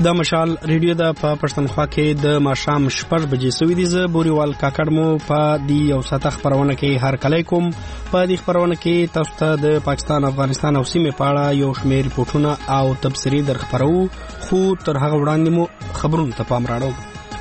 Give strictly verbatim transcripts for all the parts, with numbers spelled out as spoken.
د مشال ریډیو د په پښتونخوا کې د ماښام شپږ بجې سوي دي. زه بوريوال کاکړ مو په دی یو ساعته خبرونه کې هر کله کوم. په دې خبرونه کې تاسو ته د پاکستان، افغانستان او سیمې په اړه یو شمېر ریپورتونه او تبصرې در خبرو، خو تر هغه وړاندې مو خبرونه ته پام راړو.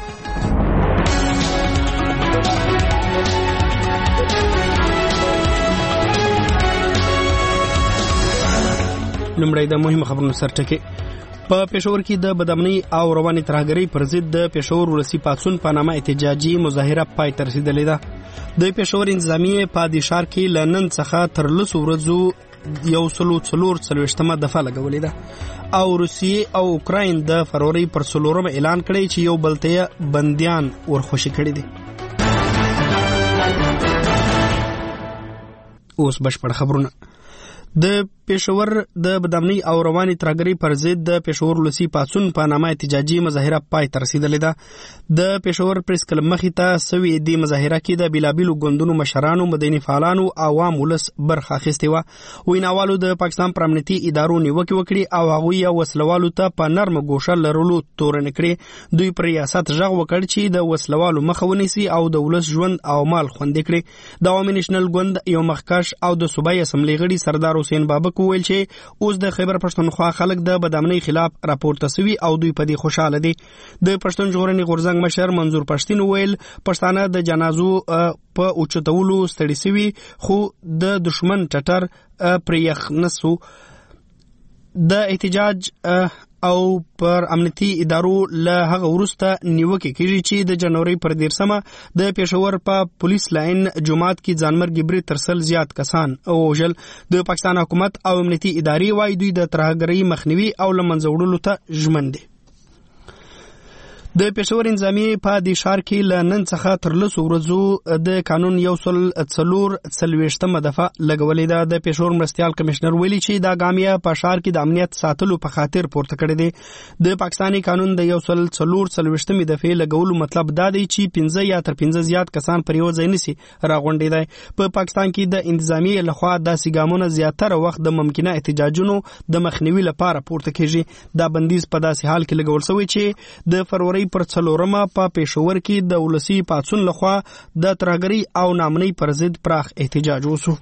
لومړی د مهمو خبرونو سرټکي. په پېښور کې د بدامنۍ او رواني ترهګرۍ پر ضد د پېښور ولسي پاڅون په نامه احتجاجي مظاهره پای ته رسېدلې ده. د پېښور انتظامیې په دې ښار کې له نن څخه تر لسو ورځو یو سلو څلور څلوېښتمه دفعه لګولې ده او روسیې او اوکراین د فروری پر څلورمه اعلان کړی چې یو بل ته بندیان ورخوشي کړي دي. اوس بشپړ خبرونه. د پېښور د بدامنۍ او رواني ترهګرۍ پر ضد د پېښور ولسي پاڅون په نامه احتجاجي مظاهره پای ته رسېدلې ده. د پېښور پریس کلب مخې ته سوي دې مظاهره کې د بېلابېلو ګوندونو مشرانو، مدني فعالانو او عوام ولس برخه اخیستې وه. ویناوالو د پاکستان پر امنیتي ادارو نیوکې وکړي او هغوی یې وسلوالو ته په نرمه ګوشه لرلو تورنې کړې. دوی پر ریاست غږ وکړ چې د وسلوالو مخه ونیسي او د ولس ژوند او مال خوندي کړي. د عوامي نېشنل ګوند یو مخکښ او د صوبایي اسمبلۍ غړي سردار حسین بابک وویل چې اوس د خیبر پښتونخوا خلک د بدامنۍ خلاف راپورته سوي او دوی په دې خوشاله دي. د پښتون ژغورنې غورځنګ مشر منظور پښتين وویل پښتانه د جنازو په اوچتولو ستړي سوي، خو د دشمن ټټر پرې یخ نسو. د احتجاج او پر امنیتي ادارو له هغه وروسته نیوکې کېږي چې د جنوري پر دیرشمه د پېښور په پولیس لاین جومات کې ځانمرګي برید تر سل زیات کسان ووژل. د پاکستان حکومت او امنیتي ادارې وايي دوی د ترهګرۍ مخنیوي او له منځه وړلو ته ژمن دي. د پېښور انتظامیې په دې ښار کې له نن څخه تر لسو ورځو د قانون یو سل څلور څلوېښتمه دفعه لګولې ده. د پېښور مرستیال کمشنر ویلي چې دا ګام یې په ښار کې د امنیت ساتلو په خاطر پورته کړی دی. د پاکستاني قانون د یو سل څلور څلوېښتمې دفعې لګولو مطلب دا دی چې پنځه یا تر پنځه زیات کسان پر یو ځای نشي راغونډېدای. په پاکستان کې د انتظامیې لخوا داسې ګامونه زیاتره وخت د ممکنه احتجاجونو د مخنیوي لپاره پورته کېږي. دا بندیز په داسې حال کې لګول شوی چې د فروری پر څلورمه په پېښور کې د ولسي پاڅون لخوا د ترهګرۍ او ناامنۍ پر ضد پراخ احتجاج وشو.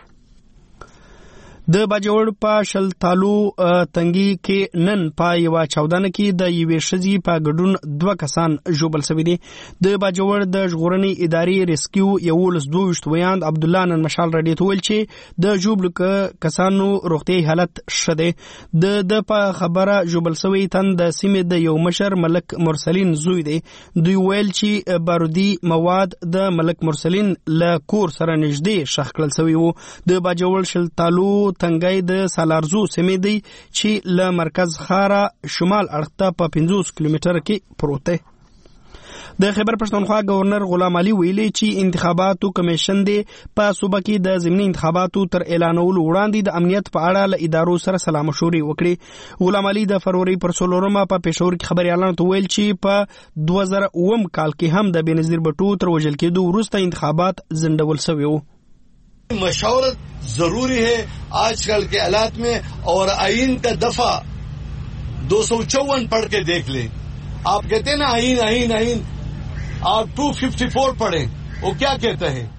د باجوړ په شلتالو تنګي کې نن په یوه چاودنه کې د یوې ښځې په ګډون دوه کسان ژوبل شوي دي. د باجوړ د ژغورنې ادارې ریسکیو یولس دوه ویشت ویاند عبدالله نن مشال راډیو ته ویل چې د ژوبلو کسانو روغتیایي حالت ښه دی. د د په خبره ژوبل شوی تن د سیمې د یو مشر ملک مرسلین زوی دی. دوی ویل چې بارودي مواد د ملک مرسلین له کور سره نږدې ښخ کړل شوي وو. د باجوړ شلتالو تنګی د سالارزو سیمې دی چې له مرکز ښاره شمال اړخ ته په پنځوس کیلومتره کې پروت دی. د خیبر پښتونخوا گورنر غلام علي ویلي چې انتخاباتو کمیشن دی په صوبه کې د ضمني انتخاباتو تر اعلانولو وړاندې د امنیت په اړه له ادارو سره سلا مشورې وکړي. غلام علي د فروری پر څلورمه په پېښور کې خبريالانو ته ویل چې په دوه زره اووم کال کې هم د بېنظیر بټو تر وژل کېدو وروسته انتخابات ځنډول شوي وو. مشاورت ضروری ہے آج کل کے حالات میں اور آئین کا دفعہ دو سو چون پڑھ کے دیکھ لیں. آپ کہتے ہیں نا آئین آئین آئین، آپ ٹو ففٹی فور پڑھیں، وہ کیا کہتا ہے؟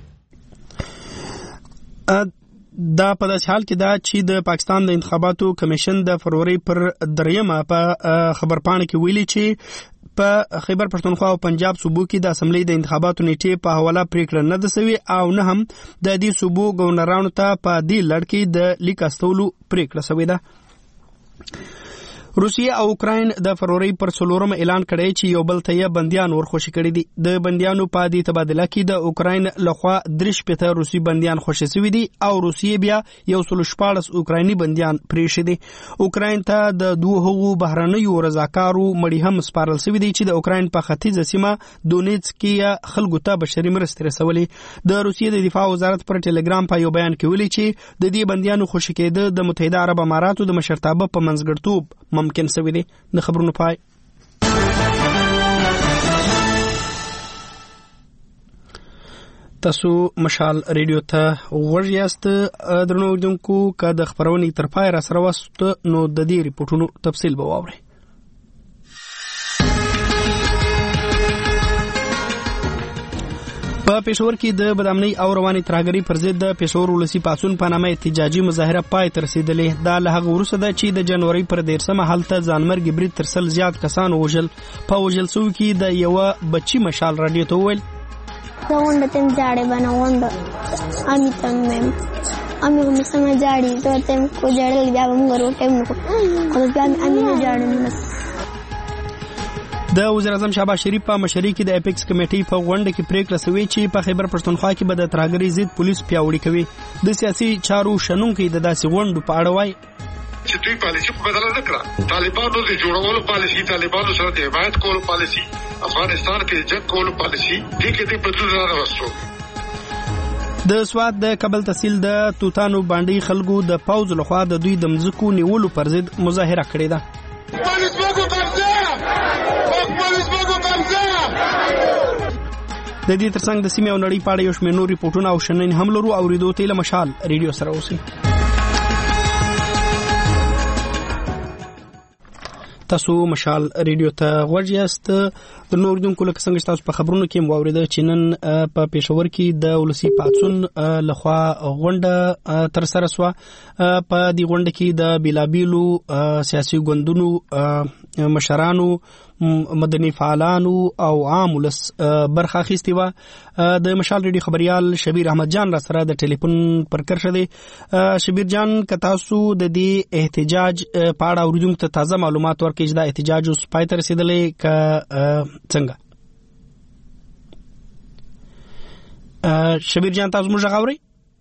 دا په داسې حال کې دا چې د پاکستان د انتخاباتو کمیشن د فروری پر دریمه په خبرپاڼه کې ویلي چې په خیبر پښتونخوا او پنجاب صوبو کې د اسمبلی د انتخاباتو نیټې په حواله پریکړه نه ده سوي او نه هم د دې صوبو ګورنرانو ته په دې لړ کې د لیک استولو پریکړه سوې ده. روسیه او اوکراین د فروری پر څلورم اعلان کړی چې یو بل ته یې بندیان ورخوشي کړي دي. د بندیانو په دې تبادله کې د اوکراین لخوا درې شپېته روسي بندیان خوشي شوي دي او روسیې بیا یو سل شپاړس اوکرایني بندیان پریښي دي. اوکراین ته د دوه هغو بهرنیو رضاکارو مړي هم سپارل شوي دي چې د اوکراین په ختیځه سیمه دونیتس کې خلکو ته بشري مرستې رسولې. د روسیې د دفاع وزارت پر ټلګرام په یو بیان کې ویلي چې د دې بندیانو خوشي کېده د متحده عرب اماراتو د مشرتابه په منځګړیتوب ممکن شوی دی. د خبرونو پای. تاسو مشال ریډیو ته غوږ یاست. درنو اوریدونکو که د خبرونې تر پای را سره وست نو د دې ریپورتونو تفصیل به واورئ. په پېښور کې د بدامنۍ او رواني ترهګرۍ پر ضد د پېښور ولسي پاڅون په نامه احتجاجي مظاهره پای ته رسېدلې. دا له هغه وروسته ده چې د جنورۍ پر دېرشمه هلته ځانمرګي برید تر سل زیات کسان ووژل. په وژل سوو کې د یوه بچي مشال راډیو ته وویل غونډه تم جاړې باندې غونډه امي تم مم امي هم څنګه جاړې ته تم کو جاړې بیا موږ ورته موږ خو بیا امي نه جاړې. د وزیر اعظم شهباز شریف په مشرۍ کې د اپیکس کمیټې په غونډه کې پریکړه شوې چې په خیبر پښتونخوا کې به د ترهګرۍ ضد پولیس پیاوړي کوي. د سیاسي چارو شنونکي د داسې غونډو په اړه وایي چې دوی پالیسي په بدله نه کړه. طالبانو د جوړولو پالیسي، طالبانو سره د حمایت کولو پالیسي، افغانستان کې جنگ کولو پالیسي، دې کې د بدلون نه راوستو. د سوات د کابل تحصیل د توتانو باندې خلکو د پوځ لخوا د دوی د مځکو نیولو پر ضد مظاهره کړې ده. د دې ترڅنګ د سیمې او نړۍ په اړه یو شمېر نور ریپورټونه او شننې هم لرو. اورېدو ته له مشال ریډیو سره اوسئ. تاسو مشال ریډیو ته غوږ یاست. د نور اوریدونکو لکه څنګه چې تاسو په خبرونو کې مو واورېده چې نن په پېښور کې د ولسي پاڅون لخوا غونډه ترسره شوه. په دې غونډه کې د بېلابېلو سیاسي ګوندونو مشرانو، مدني فعالانو او عام ولس برخه اخیستې وه. د مشال ریډیو خبریال شبیر احمد جان را سره د ټلیفون پر کرښه دی. شبیر جان، که تاسو د دې احتجاج په اړه اوریدونکو ته تازه معلومات ورکړئ چې دا احتجاج اوس پای ته رسېدلی که څنګه؟ شبیر جان، تاسو موږ غږ اورئ؟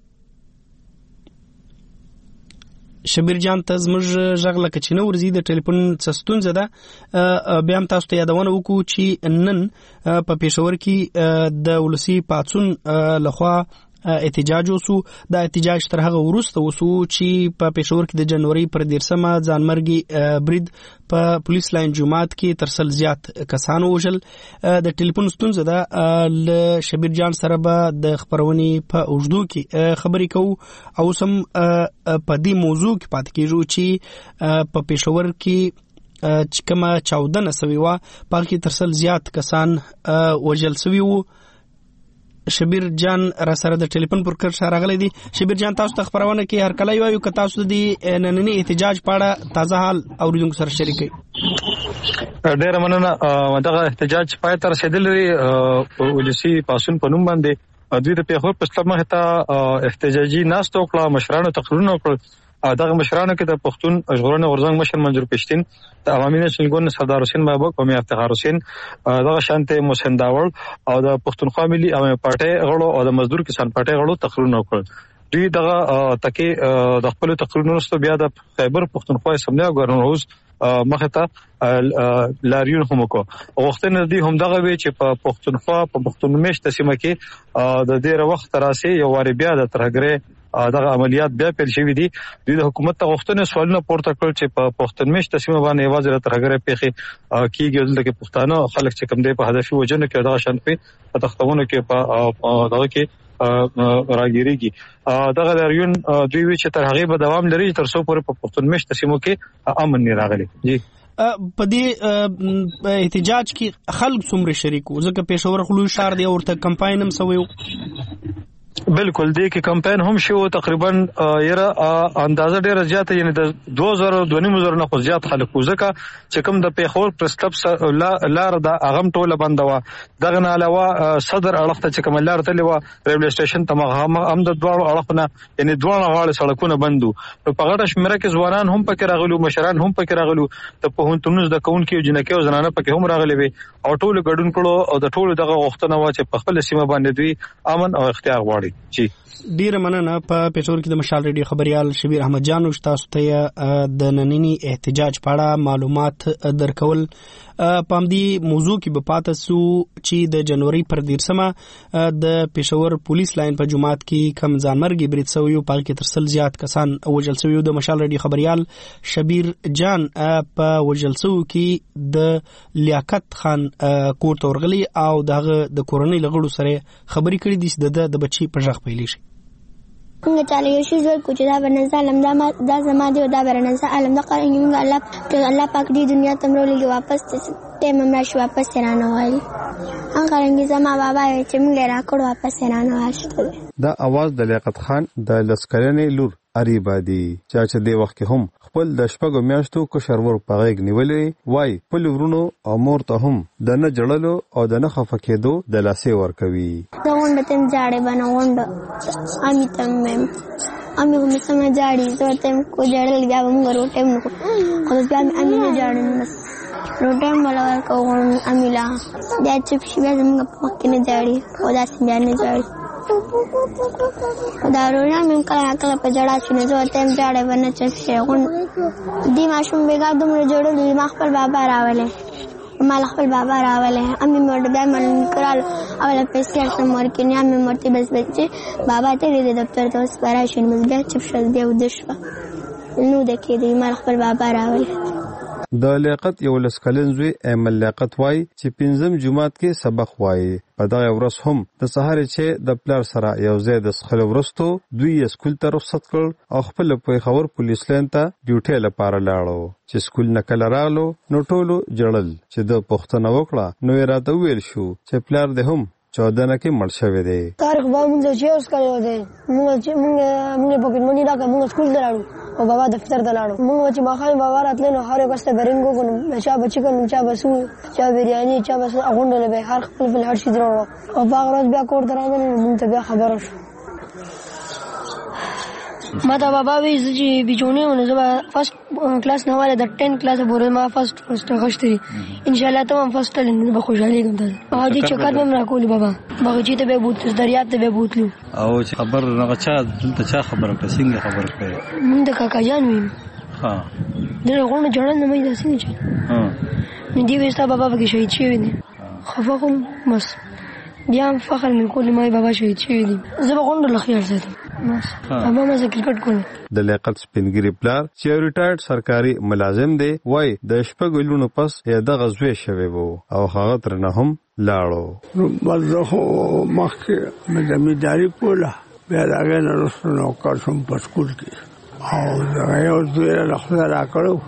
شبیر جان ته زموږ غږ لکه چې نه ورځي، د ټلیفون څه ستونزه ده. بیا هم تاسو ته یادونه وکړو چې نن په پېښور کې د ولسي پاڅون لخوا احتجاج وسو. دا احتجاج تر هغه وروسته وسو چې په پېښور کې د جنورۍ پر دېرشمه ځانمرګي برید په پولیس لاین جومات کې تر سل زیات کسان ووژل. د ټلیفون ستونزه ده. له شبیر جان سره به د خپرونې په اوږدو کې خبرې کوو او اوس هم په دې موضوع کې پاتې کېږو چې په پېښور کې چې کومه چاودنه سوې وه په هغه کې تر سل زیات کسان وژل سوي وو. شبیر جان را سره د ټلیفون پر کرښه راغلی دی. شبیر جان، تاسو ته خبرونه کې هر کله وایو که تاسو د ننني احتجاج په اړه تازه حال اوریدونکو سره شریک کړئ. ډېره مننه. دغه احتجاج پای ته رسېدلی ولسي پاڅون په نوم باندې دوی د پېښور په سطح مخې ته احتجاجي ناستې وکړه، مشرانو تقریرونه وکړل. دغه مشرانو کې د پښتون ژغورنې غورځنګ مشر منظور پښتین، د عوامي نېشنل ګوند سردار حسین بابک او میر افتخار حسین، دغه شانته محسن داوړ او د پښتونخوا ملي عوامي پارټۍ غړو او د مزدور کسان پارټۍ غړو تقریرونه وکړل. دوی دغه تکي د خپل تقریرونو وروسته بیا د خیبر پښتونخوا اسمبلی ګورنر هاوس مخې ته لاریون هم وکړو. غوښتنه دوی هم دغه وی چې په پښتونخوا په پښتون میشته سیمه کې د ډېر وخت راسي یو واري بیا د ترهګرۍ دغه عملیات بیا پیل شوي دي. دوی د حکومت ته غوښتنې سوالونه پورته کړل چې په پښتون میشته سیمه باندې یوازې د ترهګرۍ پیښې کېږي. دلته کې پښتانه خلک چې کوم دی په هدفي وجنو کې دغه شان په تختونو کې په دغه کې راګیریږي. دغه لاریون دوی وی چې تر هغې به دوام لري تر څو پورې په پښتون میشته سیمو کې امن نه راغلی. جی په دې احتجاج کې خلک څومره شریک وو؟ ځکه پېښور خو لوی ښار دی او ورته کمپاین هم سوی وو. بالکل دې کې کمپاین هم شو. تقریبا یره اندازه ډیره زیاته، یعنی د دوه زره دوه نیم زره نه خو زیات خلک وو، ځکه چې کوم د پېښور پرس کلب لار د اغم ټوله بنده وه. دغه نه علاوه صدر اړخ ته چې کومه لار تللې وه ریلوے سټیشن ته هم د دواړو اړخونه یعنی دواړه غاړې سړکونه بند وو. په غټه شمېره کې ځوانان هم پکې راغلي، مشران هم پکې راغلي، د پوهنتونونو زده کوونکي او جنکۍ او زنانه پکې هم راغلي وي او ټولو ګډون کړو او د ټولو دغه غوښتنه وه چې په خپله سیمه باندې دوی امن او اختیار غواړي. جی ډیره مننه. په پېښور کې د مشال ریډیو خبریال شبیر احمد جان تاسو ته د ننني احتجاج په اړه معلومات درکول. په همدې موضوع کې به پاتې سو چې د جنورۍ پر دېرشمه د پېښور پولیس لاین په جومات کې کم ځانمرګي برید سوی و، په هغې کې تر سل زیات کسان وژل سوي. د مشال ریډیو خبریال شبیر جان په وژل سوو کې د لیاقت خان کور ته ورغلی او د هغه د کورنۍ له غړو سره خبرې کړې دي چې د بچي په غږ پیلې شي. څنګه چاله یو شی جوړ کو چې دا بنځه علم دا ما دا زما دی او دا برنځه علم دا قرآن موږ الله الله پاک دې دنیا ته مرولې واپس ته ټایم هم راشي واپس یې رانه وایي. هغه رنګې زما بابا یې چې موږ یې راکړ واپس یې رانه واخیستی. دا اواز د لیاقت خان د لس کلنې لور اریبا دی چې دې وخت کې هم خپل د شپږو میاشتو کشر ور په غېږ نیولې وای خپل ورونو او مور ته هم د نه جړلو او د نه خفه کېدو د لاسې ورکوي. زه غونډه ته یم جاړې به نه غونډه امي ته م ویم امي خو مې سمه جاړي زه ورته یم کو جړل بیا به موږ روټۍ هم نه کړو خو بیا مې امي نه جاړل بس روټۍ هم به له ورکوو امي له بیا چپ شي بیا زموږ په مخ کې نه جاړي او داسې بیا نه جاړي. دا رونا مې کله کله په جړا شي نه زه ورته یم جاړی به نه چپ شي غونډ دې ماشوم بېګا دومره جوړل دي ما خپل بابا راولی ما له خپل بابا راولی امې مې ورته بیا مې کراله اوله پیسې اخلم ورکړې نه امې مې ورته بس بس چې بابا تللی دی دفتر ته اوس به راشي نو بس بیا چپ شول بیا ویده شوه نو ده کېدی ما له خپل بابا راولی. د لیاقت یو لس کلن زوی ایمل لیاقت وای چې پنځم جماعت کې سبق وایي. په دغه ورځ هم د سهار چې د پلار سره یو ځای د څښلو وروستو دوی یې سکول ته رخصت کړ او خپل پېښور پولیس لاین ته ډیوټۍ لپاره لاړو. چې سکول نه کله راغلو نو ټولو جړل چې د پوښتنه وکړه نو یې راته وویل شو چې پلار دې هم چودنه کې مړ شوی دی. تاریخ به موږ چې اوس کړی و دی موږ چې موږ موږ پاکټ مني راکړه موږ سکول ته لاړو او بابا دفتر ته لاړو. موږ چې ماښام بابا راتلی نو هر یو کس ته به رنګ وکړو چا به چکن چا به سو چا بریاني چا به غونډله به هر خپل خپل هر شي راوړو او په هغه ورځ بیا کور ته راغلو نو موږ ته بیا خبره شو. ما ته بابا وی زه چې بیجونې وم نو زه به فسټ کلاس نه واله د ټین کلاس پورې ما فسټ فسټ اخیستی انشاءالله ته هم فسټ تللی نو به خوشحالېږم ته هغه دې چکر به هم راکولي بابا باغچې ته به بوتلو دریاب ته به بوتلو. او چې خبر هغه چا دلته چا خبره کړه څنګه خبره کړې؟ موږ د کاکا جان ویم ها دغه غونډه جوړل نه مې داسې نه چې نو دې وستا بابا پکې شهید شوی دی خفه کوم بس بیا هم فخر مې کولی ما بابا شهید شوی دی زه به غونډه له خیال ساتم بس بابا ما زه کرکټ کوم. د لیاقت سپینګری پلار چې ریټایرډ سرکاري ملازم دی وای د شپږو لونو پس یې دغه زوی شوی وو او هغه ترنه هم لاړو. نو بس زه خو مخکې مې زمینداري کوله بیا د هغې نه وروسته نوکر شوم په سکول کې او دغه یو زوی یې له خدای راکړی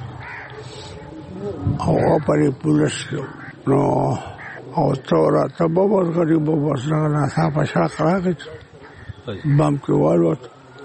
او هغه پرې پولیس کې نو او ته راته به ورغلي به بس دغه ناڅاپه شاق راغی بم کې والوت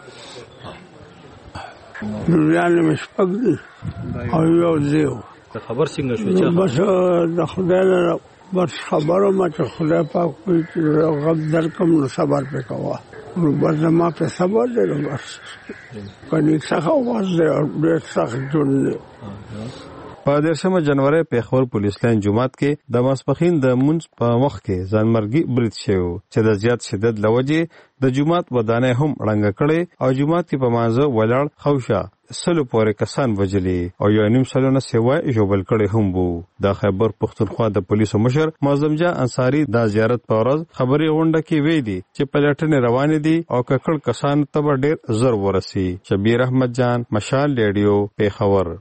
نوریانې مې شپږ دي او یو زوی و. خبر څنګه شو چې بس د خدای نه بس خبره ما چې خدای پاک کوي چې غم درکم نو صبر پې کوه نو بس زما پې صبر دی نو بس کني سخت اواز دی او ډېر سخت ژوند دی. په دیرشمه جنوري پېښور پولیس لاین جومات کې د ماسپښین د مونځ په وخت کې ځانمرګي برید شوی چې د زیات شدت له وجې د جومات ودانۍ هم ړنګه کړې او جومات کې په مانځه ولاړ خوشه سلو پورې کسان وجلي او یو نیم سلو نه سیوا ژوبل کړي هم وو. د خیبر پښتونخوا د پولیسو مشر معظم جان انصاری د زیارت په ورځ خبري غونډه کې وی دي چې پلټنې روانې دي او ککړ کسان ته ډېر زر ورسي. شبیر احمد جان مشال ریډیو پېښور.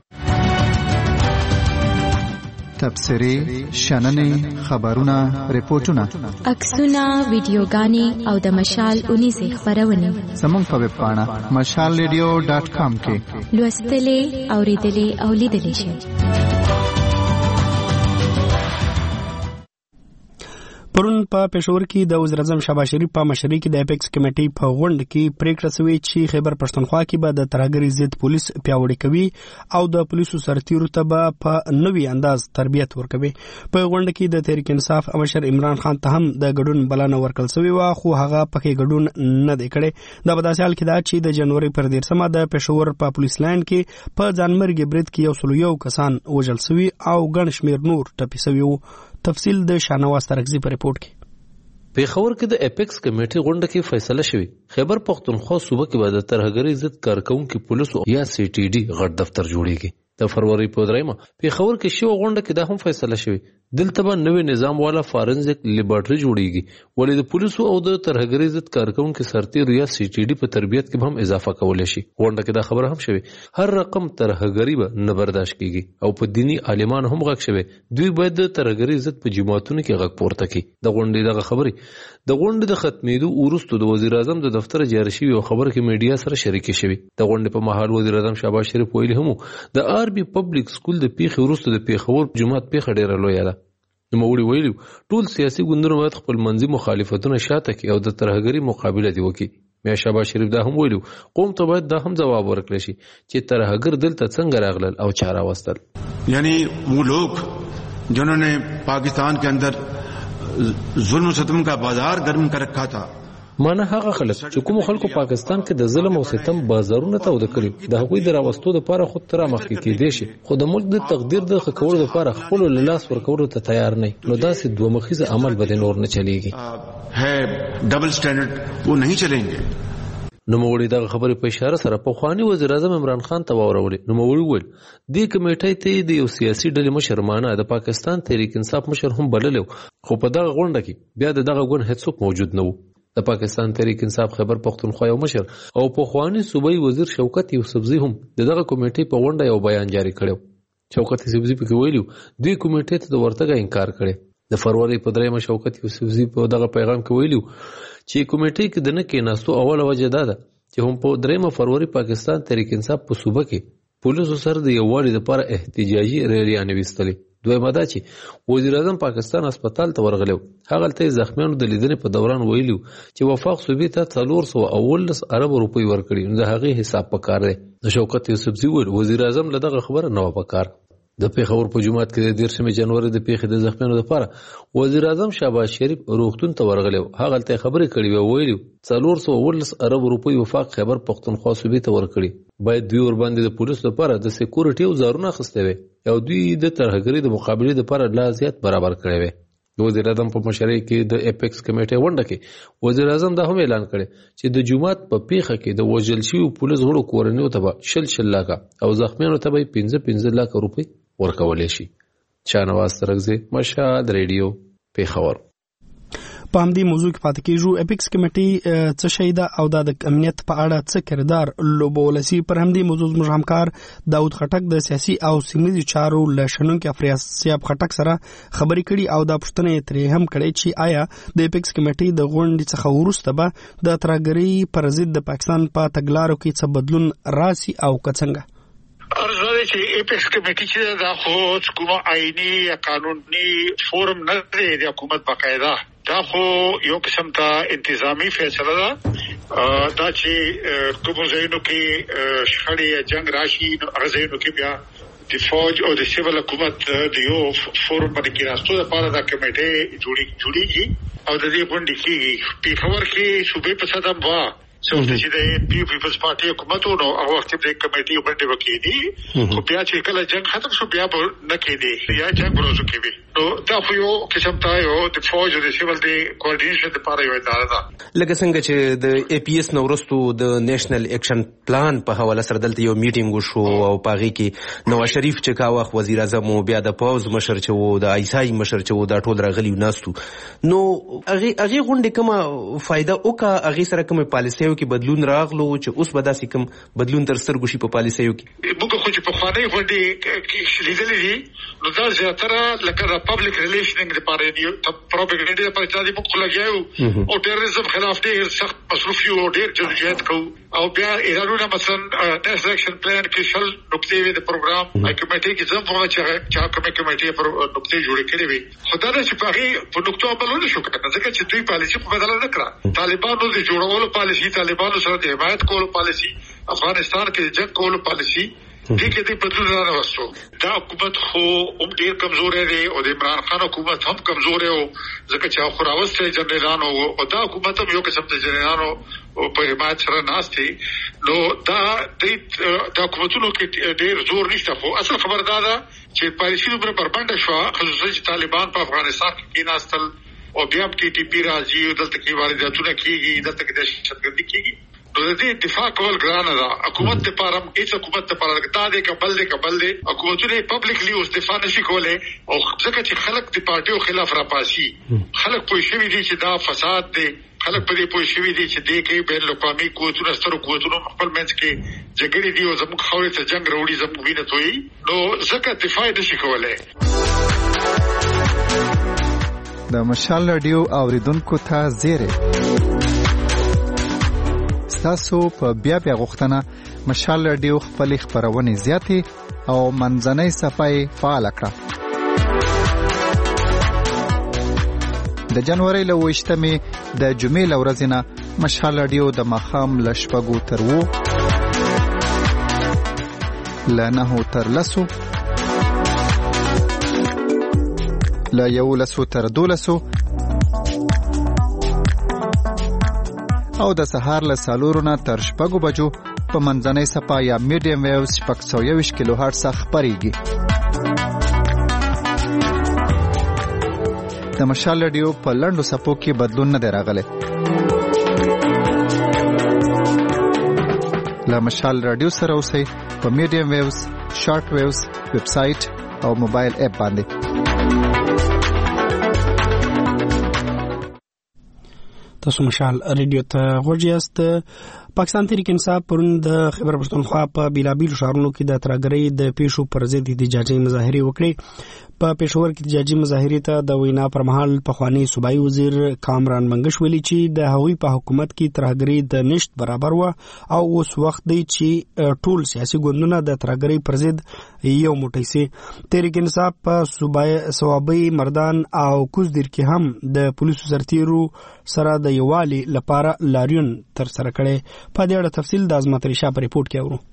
تبصرې شننې خبرونه ریپورتونه عکسونه ویډیوګانې او د مشال اونیزه خبرونه زموږ په ویب پاڼه مشال ریډیو ډاټ کام کې لوستلې اوریدلې او لیدلې شئ. پرون په پېښور کې د وزیر اعظم شهباز شریف په مشرۍ کې د اپیکس کمیټې په غونډه کې پریکړه شوې چې خیبر پښتونخوا کې به د ترهګرۍ ضد پولیس پیاوړی کوي او د پولیسو سرتیرو ته به په نوي انداز تربیت ورکوي. په غونډه کې د تحریک انصاف مشر عمران خان ته هم د ګډون بلنه ورکړل شوې وه خو هغه پکې ګډون نه دی کړی. دا په داسې حال کې ده چې د جنوري پر دیرشمه د پېښور په پولیس لاین کې په ځانمرګي برید کې یو سلو یو کسان وژل شوي او ګڼ شمېر نور ټپي شوي وو. تفصیل د شاهنواز ترکزي په ریپورت کې. پېښور کې د اپیکس کمیټې غونډه کې فیصله شوې خیبر پښتونخوا صوبه کې به د ترهګرۍ ضد کارکونکو پولیسو یا سی ټي ډي غټ دفتر جوړیږي. د فروری په دریمه پېښور کې شو غونډه کې دا هم فیصله شوې دلته به نوې نظام والا فارنزیک لیبارټري جوړیږي ولې د پولیسو او د ترهګرۍ ضد کارکونکو سرتیرو یا سی ټي ډي په تربیت کې هم اضافه کولای شي. غونډه کې دا خبره هم شوې هر رقم ترهګرۍ به نه برداشت کیږي او په دینی عالمان هم غږ شوې دوی باید د ترهګرۍ ضد په جماعتونو کې غږ پورته کړي. د غونډې دغه خبرې د غونډې د ختمېدو وروسته د وزیر اعظم د دفتر جاری شوی او خبر کې میډیا سره شریک شوی. د غونډې په مهال وزیر اعظم شهباز شریف ویلي هم د آر هاربي پبلک سکول د پیښې وروسته د پیښور جومات پیښه ډیره لویه ده. نوموړي ویلي ټول سیاسي ګوندونه باید خپل منځي مخالفتونه شاته کړي او د ترهګرۍ مقابله دې وکړي. میا شهباز شریف دا هم ویلي قوم ته باید دا هم ځواب ورکړی شي چې ترهګر دلته څنګه راغلل او چا راوستل. یعنی وہ لوگ جنہوں نے پاکستان کے اندر ظلم و ستم کا بازار گرم کر رکھا تھا، مانه هغه خلک چې کوم خلکو پاکستان کې د ظلم او ستم بازارونه تاوده کړي د هغوی د راوستو لپاره خود تر مخکې کېدې شي، خو د ملک د تقدیر د ښه کولو لپاره خپل له لاس ورکولو ته تیار نه، نو داسې دوه مخیزه عمل به نور نه چلیږي. ہے ډبل سټانډرډ وہ نہیں چلیں گے. نوموړي دغه خبرې په اشاره سره پخواني وزیر اعظم عمران خان ته واورولې. نوموړي وویل دې کمیټې ته د یو سیاسي ډلې مشر مانه د پاکستان تحریک انصاف مشر هم بللی، خو په دغه غونډه کې بیا د دغه ګوند هیڅوک موجود نه و. د پاکستان تحریک انصاف خیبر پختونخوا یو مشر او پخواني صوبایي وزیر شوکت یوسفزي هم د دغه کمیټې په غونډه یو بیان جاری کړو. شوکت یوسفزي پکې ویلي دوی کمیټې ته د ورتګ انکار کړي. د فروری په دریمه شوکت یوسفزي په دغه پیغام کې ویلي چې کمیټې کې د نه کېناستو اوله وجه دا ده چې هم په دریمه فروری پاکستان تحریک انصاف په صوبه کې پولیسو سره د یووالي لپاره احتجاجي ریلیانې ویستلې. دویمه دا چې وزیر اعظم پاکستان هسپتال ته ورغلی، هغلته یې زخمیانو د لیدنې په دوران ویلي چې وفاق صوبې ته څلور سوه اوولس ارب روپۍ ورکړي، نو د هغې حساب پکار دی. د شوکت یوسفزي وویل وزیر اعظم له دغه خبره نه وه پکار. د پیښور په جومات کې د دیرشمې جنوري د پیښې د زخمیانو لپاره وزیر اعظم شهباز شریف روغتون ته ورغلی، هغلته یې خبرې کړې وې، ویلي څلور سوه اوولس ارب روپۍ وفاق خیبر پختونخوا صوبې ته ورکړي. باید دوی ورباندې د پولیسو لپاره د سکیورټي اوزارونه اخیستي وي او دوی د ترهګرۍ د مقابلې لپاره لا زیات برابر کړی وي. د وزیر اعظم په مشرۍ کې د اپیکس کمیټې غونډه کې وزیر اعظم دا هم اعلان کړی چې د جومات په پیښه کې د وژل شویو پولیس غړو کورنیو ته به شل شل لاکه او زخمیانو ته به یې پنځه پنځه لاکه روپۍ ورکولی شي. شاهنواز ترکزی، مشهد ریډیو، پیښور. په همدې موضوع کې پاتې کېږو. اپیکس کمیټې څه شی ده او د امنیت په اړه څه کردار لوبولی شي؟ پر همدې موضوع زموږ همکار داود خټک د سیاسي او سیمهیزو چارو له شنونکي افریاسیاب خټک سره خبرې کړي او دا پوښتنه یې ترې هم کړې چې آیا د اپیکس کمیټې د غونډې څخه وروسته به د ترهګرۍ پر ضد د پاکستان په تګلارو کې څه بدلون راسي او که څنګه؟ ارزو ده چې اپیکس کمیټې چې دا خو کومه آئینی یا قانوني فورم نه دی د حکومت باقاعده، دا خو یو قسم ته انتظامی فیصله ده. دا چې کومو ځایونو کې شخړې یا جنگ راشي نو هغه ځایونو کې بیا د فوج او د سیول حکومت د یو فورم باندې کېناستو لپاره دا کمیټې جوړیږي او د دې غونډې کېږي. پیښور کې صوبې په سطح وا څه چې د پی پیپلز پارټي حکومت نو هغه وخت د کمیټې غونډې وکړي، خو بیا چې کله جنگ ختم شو بیا به نه کېدی یا جنگ ورځو کې وي. نو دا خو یو قسم ته یو د فوج او د سیول د کوارډینیشن لپاره یو اداره ده. لکه څنګه چې د ای پی ایس نو وروسته د نیشنل اکشن پلان په حواله سره دلته یو میټینګ وشو او په هغې کې نواز شریف چې کا وخت وزیر اعظم او بیا د پوز مشر چې و د ایسای مشر چې و دا ټول راغلي ناستو، نو هغې هغې غونډې کومه فایده وکړه؟ هغې سره کومې پالیسیو کې بدلون راغلو چې اوس به داسې کوم بدلون تر سترګو شي په پالیسیو کې؟ موږ خو چې پخوانۍ غونډې لیدلې دي نو دا زیاتره لکه د پبلک ریلیشننګ لپاره دي، پروپاګاندا لپاره چې موږ خو لګیو او ټیرریزم خلاف ډېر سخت مصروف یو او ډېر جدوجہد کوو. او بیا ایرانونه مثلا نیشنل اکشن پلان کې شل نقطې وي د پروګرام ای کمیټې کې ځم په چې چا کومه کمیټې پر نقطې جوړې کړې وي، خو دا چې په هغې په نقطو عمل ونه شو کړی ځکه چې دوی پالیسي خو بدله نه کړه. طالبانو د جوړولو پالیسي، طالبانو سره د حمایت کولو پالیسي، افغانستان کې د جنګ کولو پالیسي، دې کې دې بدلون نه راوستو. دا حکومت خو هم ډېر کمزوری دی او د عمران خان حکومت هم کمزوری و ځکه چې خو راوستی جنرالانو او دا حکومت هم یو قسم د جنرالانو په حمایت سره ناست دی. نو دا د حکومتونو کې ډېر زور نشته، خو اصل خبر دا ده چې پالیسي دومره بربنډه شوه، خصوصا چې طالبان په افغانستان کې کېناستل او بیا هم ټي ټي پي راځي او دلته کې وارداتونه کېږي، دلته کې دهشتګردي کېږي. نو د دې اتفاق کول ګرانه ده. حکومت لپاره هیڅ حکومت لپاره دا دی که بل دی که بل دی، حکومتونه پبلکلی اوس دفاع نشي کولی او ځکه چې خلک د پارټیو خلاف راپاسي، خلک پوه شوي دي چې دا فساد دی، خلک په دې پوه شوي دي چې دې کې بین الاقوامي قوتونه سترو قوتونو خپل منځ کې جګړې دي او زموږ خاورې ته جنګ راوړي، زموږ وینه تویي، نو ځکه دفاع یې نشي کولی. د مشال راډیو اوریدونکو ته زیری ستاسو په بیا بیا غوښتنه مشال رادیو خپل خبرونه زیاتې او منځنۍ صفای فعال کړه. د جنوري له وشتمې د جمعې له ورځې نه مشال رادیو د ماښام له شپږو تر اوو له نهو تر لسو له یولسو تر دولسو او د سهار له څلورو نه تر شپږو بجو په منځنۍ صفا یا میډیم ویوز شپږ سوه یوویشت کیلو هرټز خپرېږي. د مشال رادیو په لنډو څپو کې بدلون نه دی راغلی. له مشال رادیو سره اوسئ په میډیم ویوز، شارټ ویوز، ویب سایټ او موبایل اپ باندې. تاسو مشال رادیو ته غوږ یاست. پاکستان تحریک انصاف پرون د خیبر پښتونخوا په بیلابیلو ښارونو کې د ترهګرۍ د پیښو پر ضد احتجاجي مظاهرې وکړې. په پېښور کې احتجاجي مظاهرې ته د وینا پر مهال پخوانی صوبایي وزیر کامران منګش ویلي چې د هغوی په حکومت کې ترهګرۍ د نشت برابر و او اوس وخت دی چې ټول سیاسي ګوندونه د ترهګرۍ پر ضد یو موټی سي. تحریک انصاف په صوابۍ، مردان او کوزدیر کې هم د پولیسو سرتیرو سره د یووالي لپاره لاریون تر سره کړي. په دې اړه تفصیل د عظمت ریشا په ریپورت کې اورو.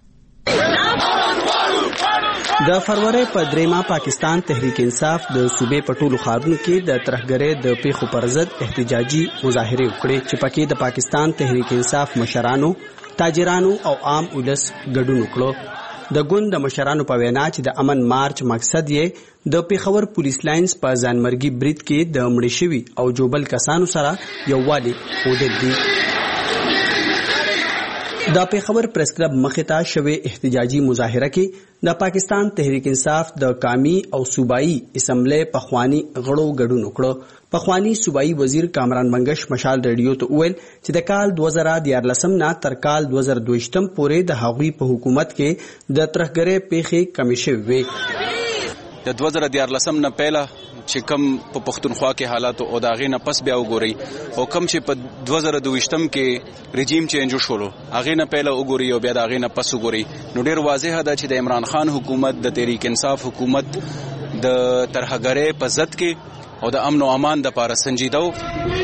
د فروری په دریمه پاکستان تحریک انصاف د صوبې په ټولو ښارونو کې د ترهګرۍ د پیښو پر ضد احتجاجي مظاهرې وکړې چې پکې د پاکستان تحریک انصاف مشرانو، تاجرانو او عام ولس ګډون وکړو. د ګوند د مشرانو په وینا چې د امن مارچ مقصد یې د پیښور پولیس لاینز په ځانمرګي برید کې د مړي شوي او جوبل کسانو سره یووالي ښودل دي. د پیښور پریس کلب مخې ته شوې احتجاجي مظاهره کې د پاکستان تحریک انصاف د قومي او صوبایي اسمبلی پخوانی غړو ګډون وکړو. پخوانی صوبایي وزیر کامران منګش مشال رادیو ته وویل چې د کال دوه زره دیارلسم نه تر کال دوه زره دویشتم پورې د هغوی په حکومت کې د ترهګرۍ پیښې کمې شوې وې. د دوه زره دیارلسم نه پهله چې کم په پښتونخوا کې حالات او داغې نه پس بیا وګورئ او کم چې په دوه زره دویشتم کې رژیم چینج وشولو هغې نه پهله وګورئ او بیا د هغې نه پس وګورئ نو ډېر واضحه ده چې د عمران خان حکومت د تحریک انصاف حکومت د ترهګرۍ په ضد کې او د امن او امان دپاره سنجیده و.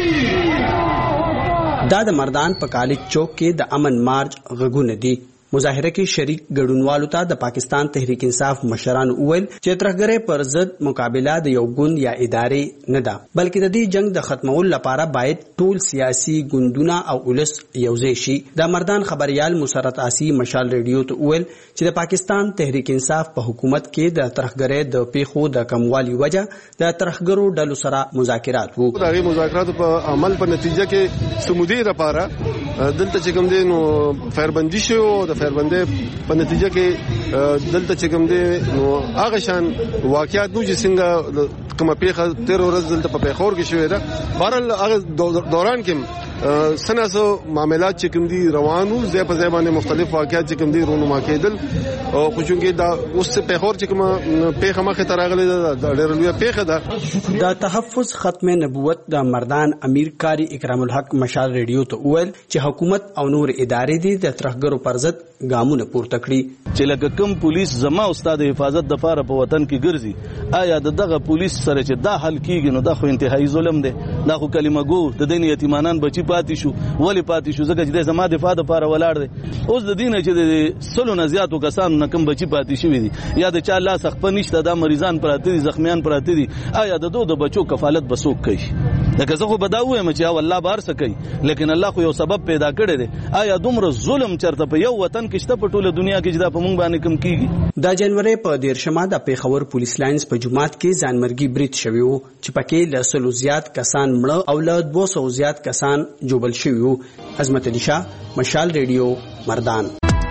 دا د مردان په کالج چوک کې د امن مارچ غږونه دي. مظاهره کې شریک ګډونوالو ته د پاکستان تحریک انصاف مشرانو وویل چې ترهګرۍ پر ضد مقابله د یو ګوند یا ادارې نه ده بلکې د دې جنگ د ختمولو لپاره باید ټول سیاسي ګوندونه او ولس یوځای شي. د مردان خبريال مسرت آسی مشال رادیو ته وویل چې د پاکستان تحریک انصاف په حکومت کې د ترهګرۍ د پیښو د کموالي وجه د ترهګرو ډلو سره مذاکرات وو. د مذاکراتو په عمل په نتیجه کې سمودي لپاره دلته چې کوم دي نو فایربندي شو د فایربندۍ په نتیجه کې دلته چې کوم دي نو هغه شان واقعیت نو چې څنګه کومه پیښه تیر ورځ دلته په پیښور کې شوې ده بهرحال هغه دوران کې سناسو معاملات چې کوم دي روانو ځای په ځای باندې مختلف واقعیت چې کوم دي رونما کېدل او خو چونکې دا اوس پیښور چې کومه پیښه مخې ته راغلې ده ډېره لویه پیښه ده. د تحفظ ختم نبوت د مردان امیر کاری اکرام الحق مشال رادیو ته وویل چې حکومت او نور ادارې دي د ترهګرو پر ضد ګامونه پورته کړي. چې لکه کوم پولیس زما استاد حفاظت د پاره په وطن کې ګرځي آیا د دغه پولیس سره چې دا حل کیږي نو دا خو انتهایی ظلم دی. دا خو کلمه ګو د دین یتیمانان بچی پاتې شو ولی پاتې شو ځکه چې د زما دفاع د پاره ولاړ دی. اوس د دین چې د سلو نه زیاتو کسانو نه کوم بچی پاتې شوی دي یا د چا لاس خپل نشته دا مریضان پراته دي زخمیان پراته دي آیا د دوه د بچو کفالت بسوک کوي؟ لکه زه خو به دا ووایم چې او الله بار څه کوي لیکن الله خو یو سبب پیدا کړی دی. آیا دومره ظلم چرته په یو وطن کې شته په ټوله دنیا کې چې دا په موږ باندې کم کیږي؟ د جنوري په دیرشمه د پیښور پولیس لاینز په جماعت کې ځانمرګي برید شوی وو چې پکې له سلو زیات کسان مړه او له دوه سوه زیات کسان جوبل شوي وو. عظمت علي شاه، مشال ریډیو، مردان.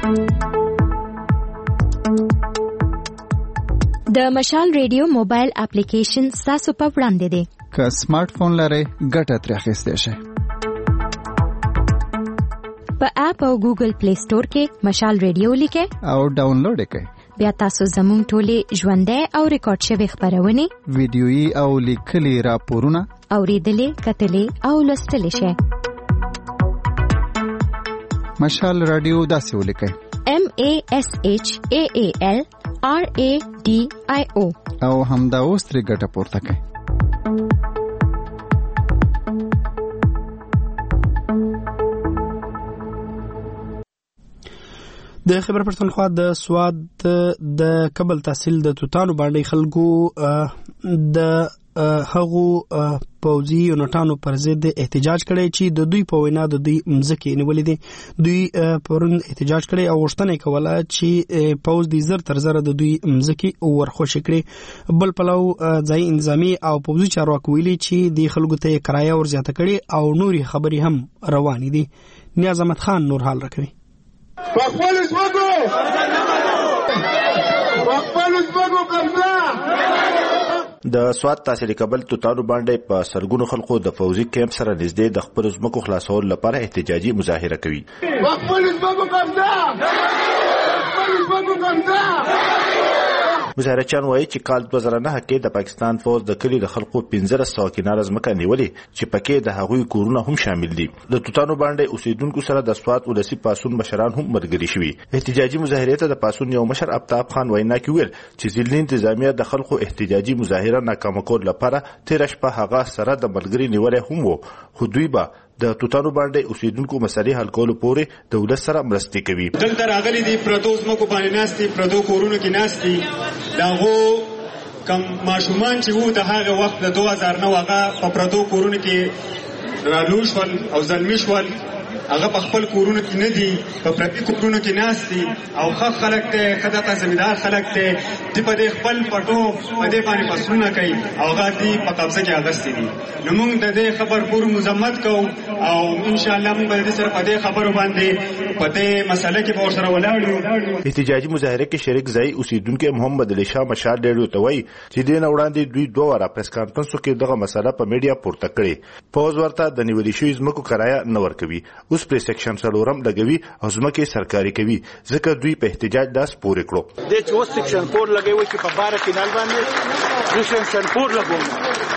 د مشال ریډیو موبایل اپلیکیشن تاسو په وړاندې دی. که سمارټ فون لرئ ګټه ترې اخیستی شئ. په اپ او ګوګل پلی سٹور کې مشال ریډیو لیکئ او ډاونلوډ کړئ. بیا تاسو زموږ ټولې ژوندۍ او ریکارډ شوې خبرونه، ویډیويي او لیکلي راپورونه اوریدلې، کتلې او لوستلې شئ. مشال رادیو داسې ولیکئ M A S H A A L R A D I O او همدا اوس ترې ګټه پورته کړئ. د خیبر پښتونخوا د سواد د کابل تحصیل د توتانو باندې خلکو د هغو پوځي یونټانو پر ضد احتجاج کړي چې د دوی په وینا د دوی مځکې نیولې دي. دوی پرون احتجاج کړي او غوښتنه کوله چې پوځ د زر تر زر د دوی مځکې ورخوشي کړي. بل پلو ځای انتظامی او پوځي چارواکي ویلي چې د خلکو ته کرایه ورزیاته کړي او نوري خبري هم روانې دي. نیاز احمد خان نور حال راکوي. خپل ځمکو خپل ځمکو قبضه. د سواد تحصیل کابل توتانو باندې په سرګونو خلکو د فوزي کیمپ سره نږدې د خپل ځمکو خلاصول لپاره احتجاجي مظاهره کوي. خپل ځمکو قبضه خپل ځمکو قبضه. مظاهرچیان وایي چې کال دوه زره نه کې د پاکستان فوج د کلی د خلکو پنځه سوه کناره ځمکه نیولې چې پکې د هغوی کورونه هم شامل دي. د توتانو باندې اوسیدونکو سره د سواد ولسی پاسون مشران هم ملګري شوي. احتجاجي مظاهره ته د پاسون یو مشر ابتاب خان وینا کوي چې ځینې انتظامیه د خلکو احتجاجي مظاهره ناکام کول لپاره تیر شپه هغه سره د ملګري نیولې هم وو، خو دوی به د توتانو باندې اوسیدونکو مسلې حل کولو پورې دولت سره مرستې کوي. دلته راغلي دي پردو ځمکو باندې ناستي، پردو کورونو کې ناستي. دغه کم ماشومان چې وو د هغه وخت د دوه هزار نه هغه په پردو کورونو کې رالوش ول او زلمی شول، هغه په خپل کورونو کې نه دي، په پردي کورونو کې ناستي او ښه خلک ته خدای زمیندار خلک ته دی په دې خپل پټو په دې باندې فصلونه کوي او هغه دی په قبضه کې اغستې دي. نو موږ د دې خبر پور مذمت کوو او ان شاء الله موږ به سره په دې خبرو باندې په دې مسله کې به سره ولاړو. احتجاجي مظاهره کې شریک ځای اوسیدونکو محمد علي شاه مشال ډېر ته وایي چې دین وړاندې دوی دوه واره پریس کانفرنس کې دغه مسله په میډیا پورته کړي. فوز ورته د نیولې شوی ځمکو کرایه نه ورکوي، اوس پر سیکشن څلورم لګوي او ځمکې سرکاري کوي، ځکه دوی په احتجاج داس پورې کړو. د چې اوس سیکشن فور لګوي چې په بار کې نال باندې سیکشن فور لګوم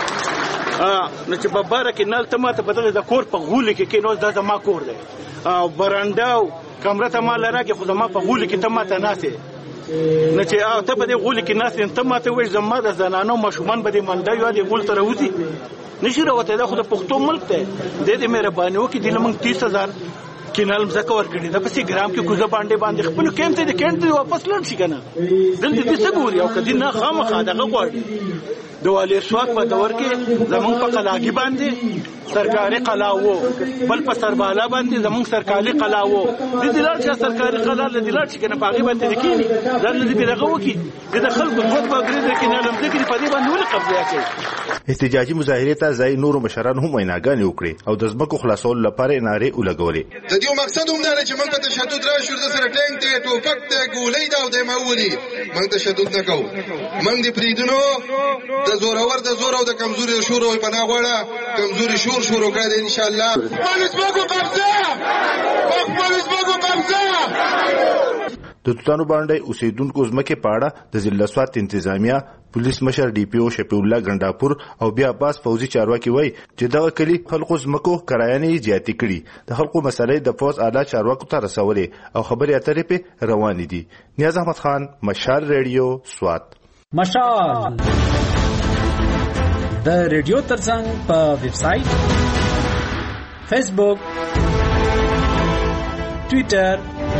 نو چې په بار کې نال ته ماته بدل د کور په غول کې کې نو د زما کور دی او برانډا کمره ته مال راکې خو زما په غول کې ته ماته ناسې نه چې او ته په دې غول کې ناسې ته ماته وې زما د زنانو مشومان به دې منډه یو دې غول ته راوځي نشي راوته دا خو د پښتو ملک ته د دې مهرباني وکړي د لمن تیس هزار کینال مزکه ورکړي دا پسې ګرام کې کوزه باندې باندې خپل کېم ته د کېنټ واپس لړ شي کنه دلته دې څه ګوري او کدي نه خامخا دغه غواړي د والي سواک په دور کې زمون په قلاګي باندې سرکاري قلاوو بل په سربالا باندې زمون سرکاري قلاوو د دلال چې سرکاري قلا د دلال چې کنه باغي باندې لیکيني ځل دې بیرغه وکي د خلکو خود په ګرځي کې نه لمځه کې په دې باندې ول قبضه کوي. احتجاجي مظاهره ته ځای نور مشران هم ویناګانې وکړي او د ځمکو خلاصول لپاره نارې ولګولې. د دې مقصد هم دا چې موږ ته تشدد راشي د سره ټینګ ته ټوپک ته ګولې دا او د ماولي موږ تشدد نه کوو. موږ دې پریدونو د زورور د زور او د کمزوري شور او پناه غواړه کمزوري شور شروع کړه ان شاء الله. خپل ځمکو قبضه خپل ځمکو قبضه. د توتانو باندې اوسیدونکو ځمکې په اړه د ضلع سوات انتظامیه پولیس مشر ډي پی او شفیع الله ګنداپور او بیا عباس فوزي چارواکي وایي چې دغه کلی خلکو ځمکو کرایه نه زیاتې کړي، د خلکو مسلې د فوز اعلی چارواکو ته رسولې او خبرې اترې په روانې دي. نیاز احمد خان، مشال ریډیو، سوات. مشال د ریډیو ترڅنګ په ویب سټ، فیسبوک، ټوئیټر،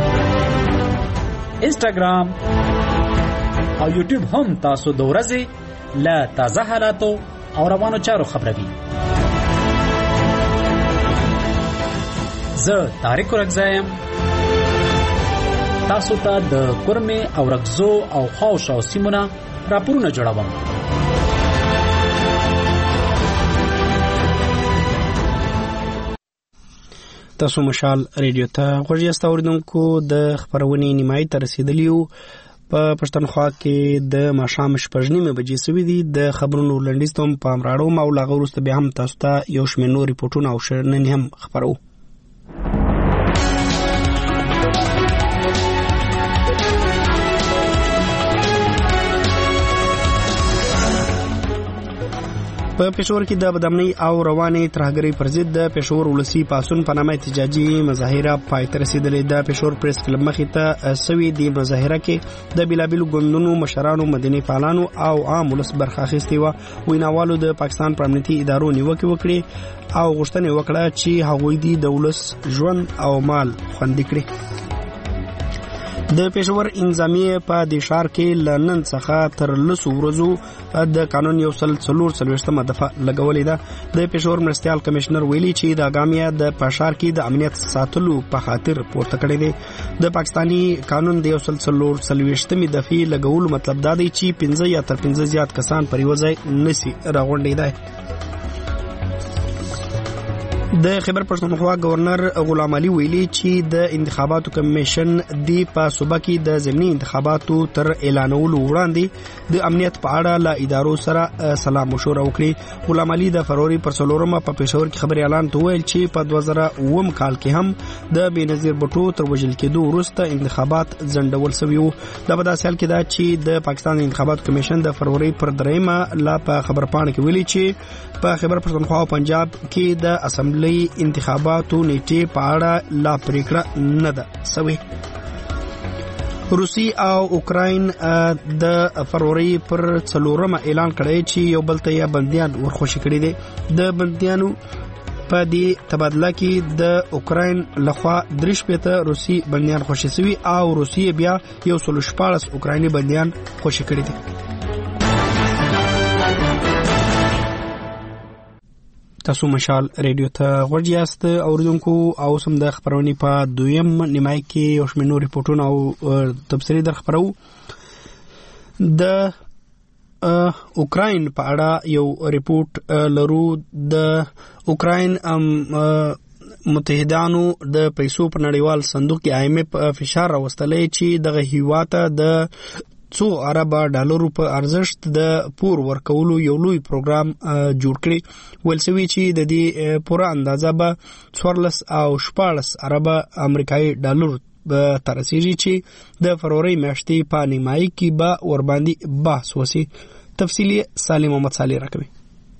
انسټاګرام او یوټیوب هم تاسو د ورځې له تازه حالاتو او روانو چارو خبروي. زه طارق رګزایم تاسو ته د کورمه او رګزو او خاوشاو سیمونه راپورونه جوړوم. تاسو مشال ریډیو ته غوږ یاست اوریدونکو. د خبرونې نیمایي ته رسیدلیو. په پښتونخوا کې د ماښام شپږ نیمې بجې سوي دي. د خبرونو لنډیز ته هم پام راړو او له هغه وروسته بیا هم تاسو ته یو شمېر نور ریپورټونه او شننې هم خپرو. په پېښور کې د بدامنۍ او روانې ترهګرۍ پر ضد د پېښور ولسي پاڅون په نامه احتجاجي مظاهره پای ته رسېدلې ده. پېښور پریس کلب مخې ته سوي د مظاهره کې د بېلابېلو ګوندونو مشرانو، مدني فعالانو او عام ولس برخه اخیستې وه. ویناوالو د پاکستان پر امنیتي ادارو نیوکې وکړې او غوښتنه وکړه چې هغوی دې د ولس ژوند او مال خوندي کړي. د پېښور انځامیه په دې ښار کې له نن څخه تر لسو ورځو د قانون یو سل څلور څلوېښتمه دفعه لګولې ده. د پېښور مرستیال کمشنر ویلي چې د اګامیه د په ښار کې د امنیت ساتلو په خاطر پورته کړی دی. د پاکستاني قانون د یو سل څلور څلوېښتمې دفعې لګولو مطلب دا دی چې پنځه یا تر پنځه زیات کسان پر یو ځای نشي راغونډېدای. د خیبر پښتونخوا گورنر غلام علي ویلي چې د انتخاباتو کمیشن دی په صوبه کې د ضمني انتخاباتو تر اعلانولو وړاندې د امنیت په اړه له ادارو سره سلا مشوره وکړي. غلام علي د فروری پر څلورمه په پېښور کې خبري اعلان ویل چې په دوه زره اووم کال کې هم د بېنظیر بټو تر وژل کېدو وروسته انتخابات ځنډول شوي وو. دا په داسې حال کې ده چې د پاکستان انتخاباتو کمیشن د فروری پر دریمه لا په خبرپاڼه کې ویلي چې په خیبر پښتونخوا او پنجاب کې د اسمبلی انتخاباتو نیټه په اړه لا پریکړه نه ده شوې. روسي او اوکراین د فروری پر څلورمه اعلان کړی چې یو بل ته یې بندیان ورخوشي کړي دي. د بندیانو په دې تبادله کې د اوکراین لخوا درې شپېته روسي بندیان خوشي شوي او روسي بیا یو سل شپاړس اوکرایني بندیان خوشي کړي دي. تاسو مشال ریډیو ته غوږ یاست اوریدونکو او سم د خبرونې په دویم نیمای کې یو شمېر نور ریپورټونه او تبصرې در خبرو. د اوکراین په اړه یو ریپورټ لرو. د اوکراین متحدانو د پیسو په نړیوال صندوق کې آی ایم اف فشار راوستلی چې دغه هیواد د څو اربه ډالرو په ارزښت د پور ورکولو یو لوی پروګرام جوړ کړي. ویل شوي چې د دې پوره اندازه به څوارلس او شپاړس اربه امریکایي ډالر به ته رسیږي چې د فروری میاشتې په نیمایي کې به ورباندې بحث وشي. تفصیلي سالم محمد صالح راکوي.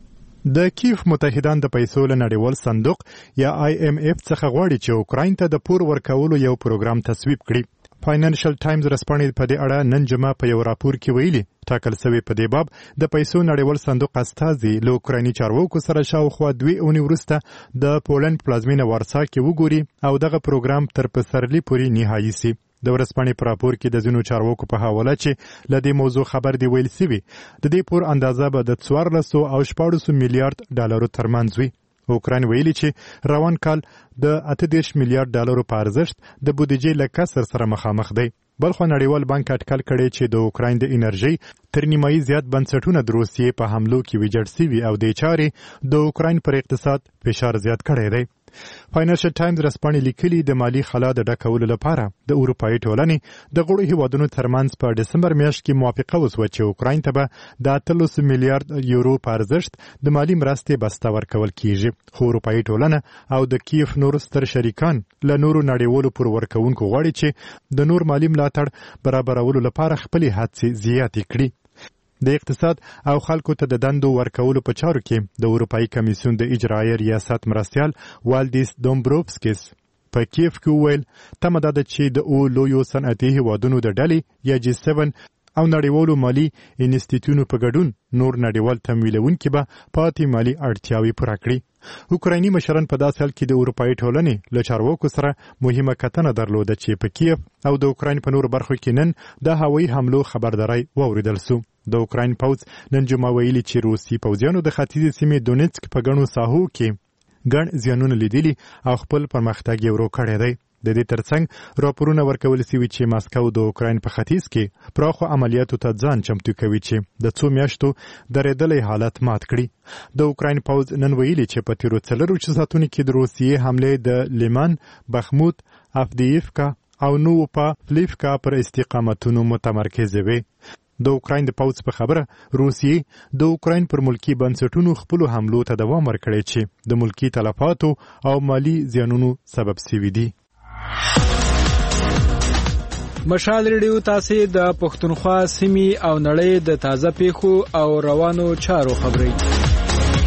د کیف متحدان د پیسو له نړیوال صندوق یا آی ایم اف څخه غواړي چې اوکراین ته د پور ورکولو یو پروګرام تصویب کړي. فاینانشل ټایمز رسپانې په دې اړه نن جمعه په یو راپور کې ویلي ټاکل شوی په دې باب د پیسو نړیوال صندوق استازي له اوکرایني چارواکو سره شاوخوا دوی اونۍ وروسته د پولند پلازمینه وارسا کې وګوري او دغه پروګرام تر پسرلي پورې نهایي سي. د ورځپاڼې په راپور کې د ځینو چارواکو په حواله چې له دې موضوع خبر دی ویل سوي د دې پور اندازه به د څوارلس او شپاړس میلیارډ ډالرو ترمنځ وي. اوکراین ویلي چې روان کال د اته دېرش میلیارډ ډالرو په ارزښت د بودیجې له کسر سره مخامخ دی. بلخو نړیوال بانک اټکل کړی چې د اوکراین د انرژي تر نیمایي زیات بنسټونه د روسیې په حملو کې ویجاړ سوي او دې چارې د اوکراین پر اقتصاد فشار زیات کړی دی. فاینانشل ټایمز رسپانې لیکلي د مالی خلا د ډکولو لپاره د اروپایي ټولنې د غړو هیوادونو ترمنځ په ډسمبر میاشت کې موافقه وشوه چې اوکراین ته به د اتلس میلیارډ یورو په ارزښت د مالی مرستې بسته ورکول کیږي. خو اروپایي ټولنه او د کیف نور ستر شریکان له نورو نړیوالو پور ورکوونکو غواړي چې د نور مالی ملاتړ برابرولو لپاره خپلې هڅې زیاتې کړي. د اقتصاد او خلکو ته د دندو ورکولو په چارو کې د اروپایي کمیسیون د اجرایي ریاست مرستیال والډیس دومبروفسکیس په کیف کې وویل تمه ده چې د او لویو صنعتي هیوادونو د ډلې یا جی سیون او نړیوالو مالي انسټیټیوټونو په ګډون نور نړیوال تمویلونکي به پاتې مالي اړتیاوې پوره کړي. اوکرایني مشران په داسې حال کې د اروپایي ټولنې له چارواکو سره مهمه کتنه درلوده چې په کیف او د اوکراین په نورو برخو کې نن د هوایي حملو خبرداری واوریدل سو. د اوکراین پوځ نن جمعه ویلي چې روسي پوځیانو د ختیځې سیمې دونیتسک په ګڼو ساحو کې ګڼ زیانونه لیدلي او خپل پرمختګ یې ورو کړی دی. د دې ترڅنګ راپورونه ورکول شوي چې ماسکو د اوکراین په ختیځ کې پراخو عملیاتو ته ځان چمتو کوي چې د څو میاشتو درېدلی حالت مات کړي. د اوکراین پوځ نن ویلي چې په تیرو څلرویشتو ساعتونو کې د روسیې حملې د لیمان، بخموت، افدییفکا او نووپالیفکا پر استقامتونو متمرکز وي. د اوکراین د پوځ په خبره روسیې د اوکراین پر ملکی بنسټونو خپل حملو ته دوام ورکړی چې د ملکی تلفاتو او مالی زیانونو سبب شوي دي. مشال ریډیو تاسو د پښتونخوا سیمې او نړۍ د تازه پیښو او روانو چارو خبري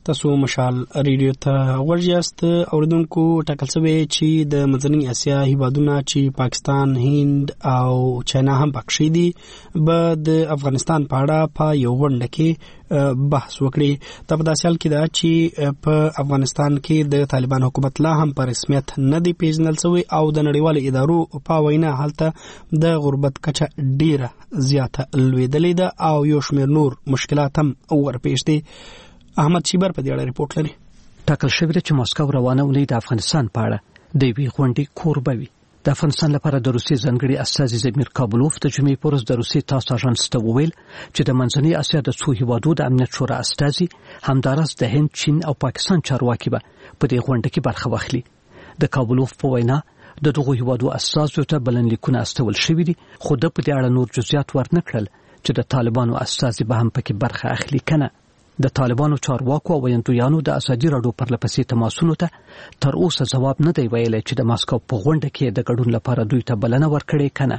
تاسو مشال ریډیو ته ورجاست اوریدونکو ټاکل شوی چې د منځنۍ اسیا هیوادونه چې پاکستان، هند او چاینا هم پکښې دي به د افغانستان په اړه په یو غونډه کې بحث وکړي. دا په داسې حال کې ده چې په افغانستان کې د طالبان حکومت لا هم په رسمیت نه دی پیژندل شوی او د نړیوالو ادارو په وینا هلته د غربت کچه ډیره زیاته لویدلې ده او یو شمېر نور مشکلات هم ورپېښ دي. احمد شیبر په دې اړه ریپورت لري. ټاکل شوی ده چې ماسکو روانه ونی د افغانستان په اړه د یوې غونډې کوربه وي. د افغانستان لپاره د روسیې ځانګړي استازي زمیر کابلوف د جمعې په ورځ د روسیې تاس اژانس ته وویل چې د منځنۍ اسیا د څو هیوادو د امنیت شورا استازي همداراز د هند، چین او پاکستان چارواکي به په دې غونډه کې برخه واخلي. د کابلوف په وینا د دغو هیوادو استازو ته بلنلیکونه استول شوي دي، خو د په دې اړه نور جزئیات ورنکړل چې د طالبانو استازي به هم پکې برخه اخلي کنه. د طالبانو چارواکو او وینتویانو د ازادي راډیو پرلپسې تماسونو ته تر اوسه ځواب نه دی ویلی چې د ماسکو په غونډه کې د ګډون لپاره دوی ته بلنه ورکړې کنه.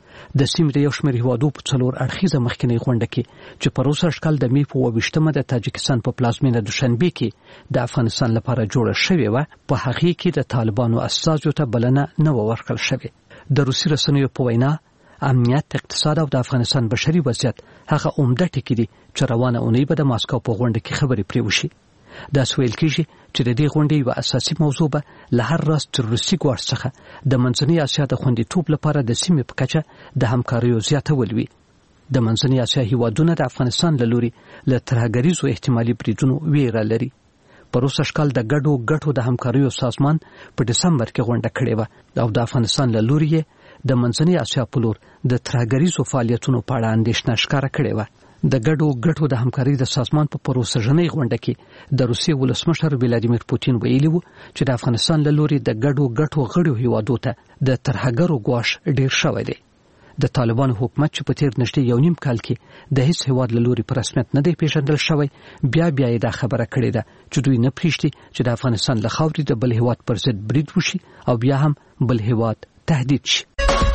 د سیمې د یو شمېر هیوادو په څلور اړخیزه مخکینۍ غونډه کې چې په روسر کال د مې په اووه ویشتمه د تاجکستان په پلازمینه دوشنبې کې د افغانستان لپاره جوړه شوې وه، په هغې کې د طالبانو استازو ته بلنه نه وه ورکړل شوې. د روسي رسنیو په وینا امنیت، اقتصاد او د افغانستان بشري وضعیت هغه عمده ټکي دي چې روانه اونۍ به د ماسکو په غونډه کې خبرې پرې وشي. داسې ویل کېږي چې د دې غونډې یوه اساسي موضوع به له هر راز تر روسي ګواښ څخه د منځنۍ اسیا د خوندیتوب لپاره د سیمې په کچه د همکاریو زیاتول وي. د منځنۍ اسیا هیوادونه د افغانستان له لوري له ترهګریزو احتمالي بریدونو ویره لري. په روسر کال د ګډو ګټو د همکاریو سازمان په دسمبر کې غونډه کړې وه او د افغانستان له لوري د منځنۍ اسیا په لور د ترهګریزو فعالیتونو په اړه اندېښنه ښکاره کړې وه. د ګډو ګټو د همکارۍ د سازمان په پروسږنۍ غونډه کې د روسیې ولسمشر ولادیمیر پوتین ویلي وو چې د افغانستان له لوري د ګډو ګټو غړو هیوادو ته د ترهګرو ګواښ ډیر شوی دی. د طالبانو حکومت چې په تیر نږدې یو نیم کال کې د هیڅ هیواد له لوري په رسمیت نه دی پیژندل شوی، بیا بیا یې دا خبره کړې ده چې دوی نه پرېږدي چې د افغانستان له خاورې د بل هیواد پر ضد برید وشي او بیا هم بل هیواد تهدید شي.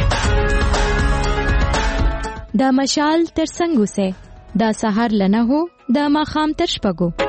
دا مشال تر څنګه وسه دا سحر لنه هو دا ماخام تر شپږو.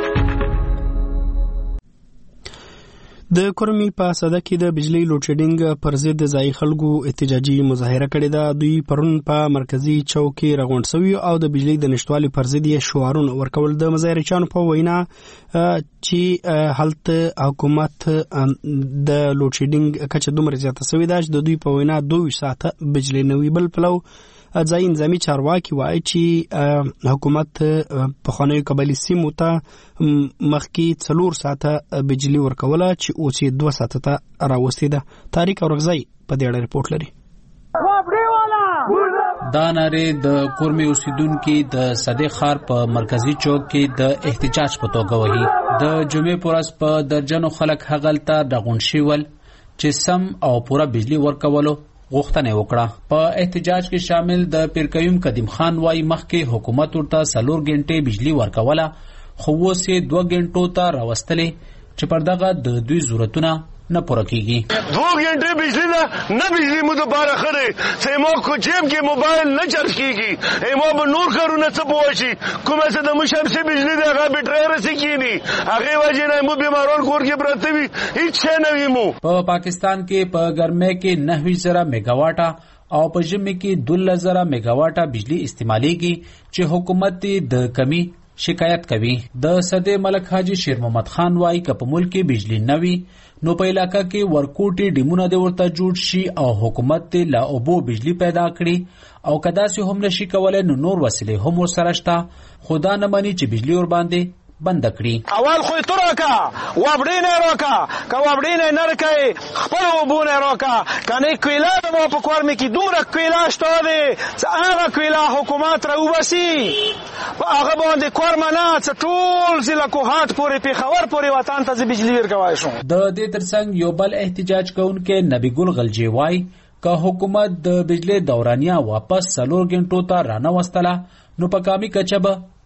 د کورمي په ساده کې د بجلی لوډ شیډینګ پر ضد د ځای خلکو احتجاجي مظاهره کړې ده. دوی پرون په مرکزی چوک کې راغونډ شوي او د بجلی د نشټوالي پر ضد یې شعارونه ورکول. د مظاهرچیانو په وینا چې هلته حکومت د لوډ شیډینګ کچه دومره زیاته شوې ده چې د دوی په وینا دوه ساعته بجلی نه وي. بل پلو ځای نظامي چارواکي وایي چې حکومت په خانوي قبایلي سیمو ته مخکې څلور ساعته بجلی ورکوله چې اوس یې دوه ساعته ته راوستې ده. تاریک اورغزی په دې اړه ریپورت لري. دا نارې د کورمي اوسیدونکو د صدیق خار په مرکزی چوک کې د احتجاج په توګه وهي. د جمعې پر ورځ په درجنو خلک هغلته راغونډ شول چې سم او پوره بجلی ورکولو غوښتنه وکړه. په احتجاج کې شامل د پیرکیم قدیم خان وايي مخکې حکومت ورته څلور غنټې بجلی ورکوله خو اوس یې دوه غنټو ته راوستلې چې پر دغه د دوی ضرورتونه نه پوره کیږي. دو घंटे बिजली ना न बिजली मु दोबारा खरे सेमो को जेब के मोबाइल न चार्ज कीगी एमो बनूर करू न सपोची कुमे से दम शमसे बिजली देगा बिट्रेर से कीनी आगे वजह न मु बीमारों कोर के प्रति इच्छा नहीं मु. په پاکستان کې په ګرمۍ کې نهه زره میگاواټه او په ژمي کې دوه زره میگاواټه بجلی استعمالېږي چې حکومت د کمی شکایت کوي. د صدې ملک حاجی شیر محمد خان وايي که په ملک کې بجلی نه وي نو په علاقه کې ورکوټي ډیمونه د ورته جوړ شي او حکومت لا اوبو بجلی پیدا کړي او کدا سي هم نشي کولای نو نور وسیله هم سره شته خدا نه مانی چې بجلی ور باندې بند کړي. اول خو ترکا وابډینه روکا کا وابډینه نرکې خپل وبونه روکا کنه کویلا مو په کور مې کې دومره کویلا شته دي چې هغه کویلا حکومت راوبسي په هغه باندې کور منات ټول ضلع کوهات پورې پیښور پورې وطن ته بجلی ورکوي شو. د دې ترڅنګ یو بل احتجاج کوونکې نبی ګل غلجی وای که حکومت د بجلی دورانیه واپس څلور غنټو ته رانه وستله نو په کامي کچبه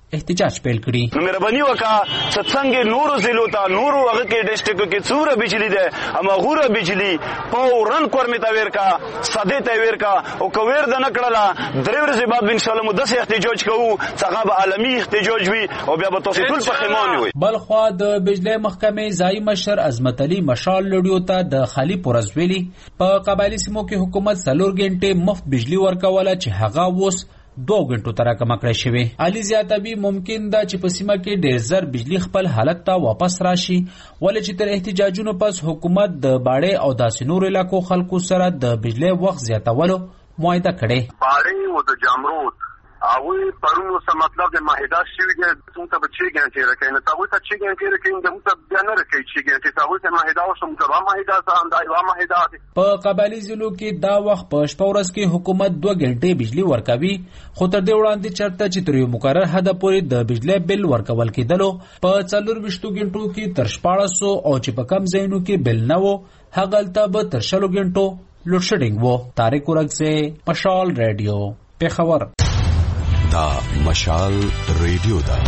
احتجاج پیل کړي. نو مهرباني وکړه څنګه نورو ضلعو ته نورو هغه کې ډسټریکټ کې څوره بجلی ده اما غوره بجلی فورن کورمه تا ورکا ساده تا ورکا او کویر د نکړه درې ورځې بعد ان شاء الله مدس احتجاج کوو څنګه به عالمي احتجاج وي او بیا به تاسو ټول په خیمان وي. بلخوا د بجلی محکمې ځای مشر عظمت علي مشال لډیو ته د خالی پورز ویلي په قبایلی سیمو کې حکومت څلور غنټې مفت بجلی ورکوله چې هغه وس دو غنټو تر راکمه کړی شوی. علي زیاتوي ممکن ده چې په سیمه کې ډېر زر بجلی خپل حالت ته واپس راشي ولې چې تر احتجاجونو پس حکومت د باړې او داسې نور علاقو خلکو سره د بجلی وخت زیاتولو معاهده کړې. باړې او د جامرود اوی پرونو څه مطلب د معاهده شوی دی څنګه ته چې ګانټي راکې نه تاسو ته چې ګانټي راکې د مت بیان راکې چې ګانټي تاسو ته معاهده او سم تر معاهده ځان دای وا معاهده په قبایلی ضلعو کې دا وخت په شپه ورځ کې حکومت دوه غنټې بجلی ورکوي خو تر دې وړاندې چرته چې تر یو مقرر حد پورې د بجلی بل ورکول کېدلو په څلور وشتو غنټو کې تر شپاړس سوه او چې په کم ځایونو کې بل نه وو هغلته به تر شلو غنټو لوډ شیډینګ وو. طارق ورغزه مشال رادیو پیښور. دا مشال ریډیو دا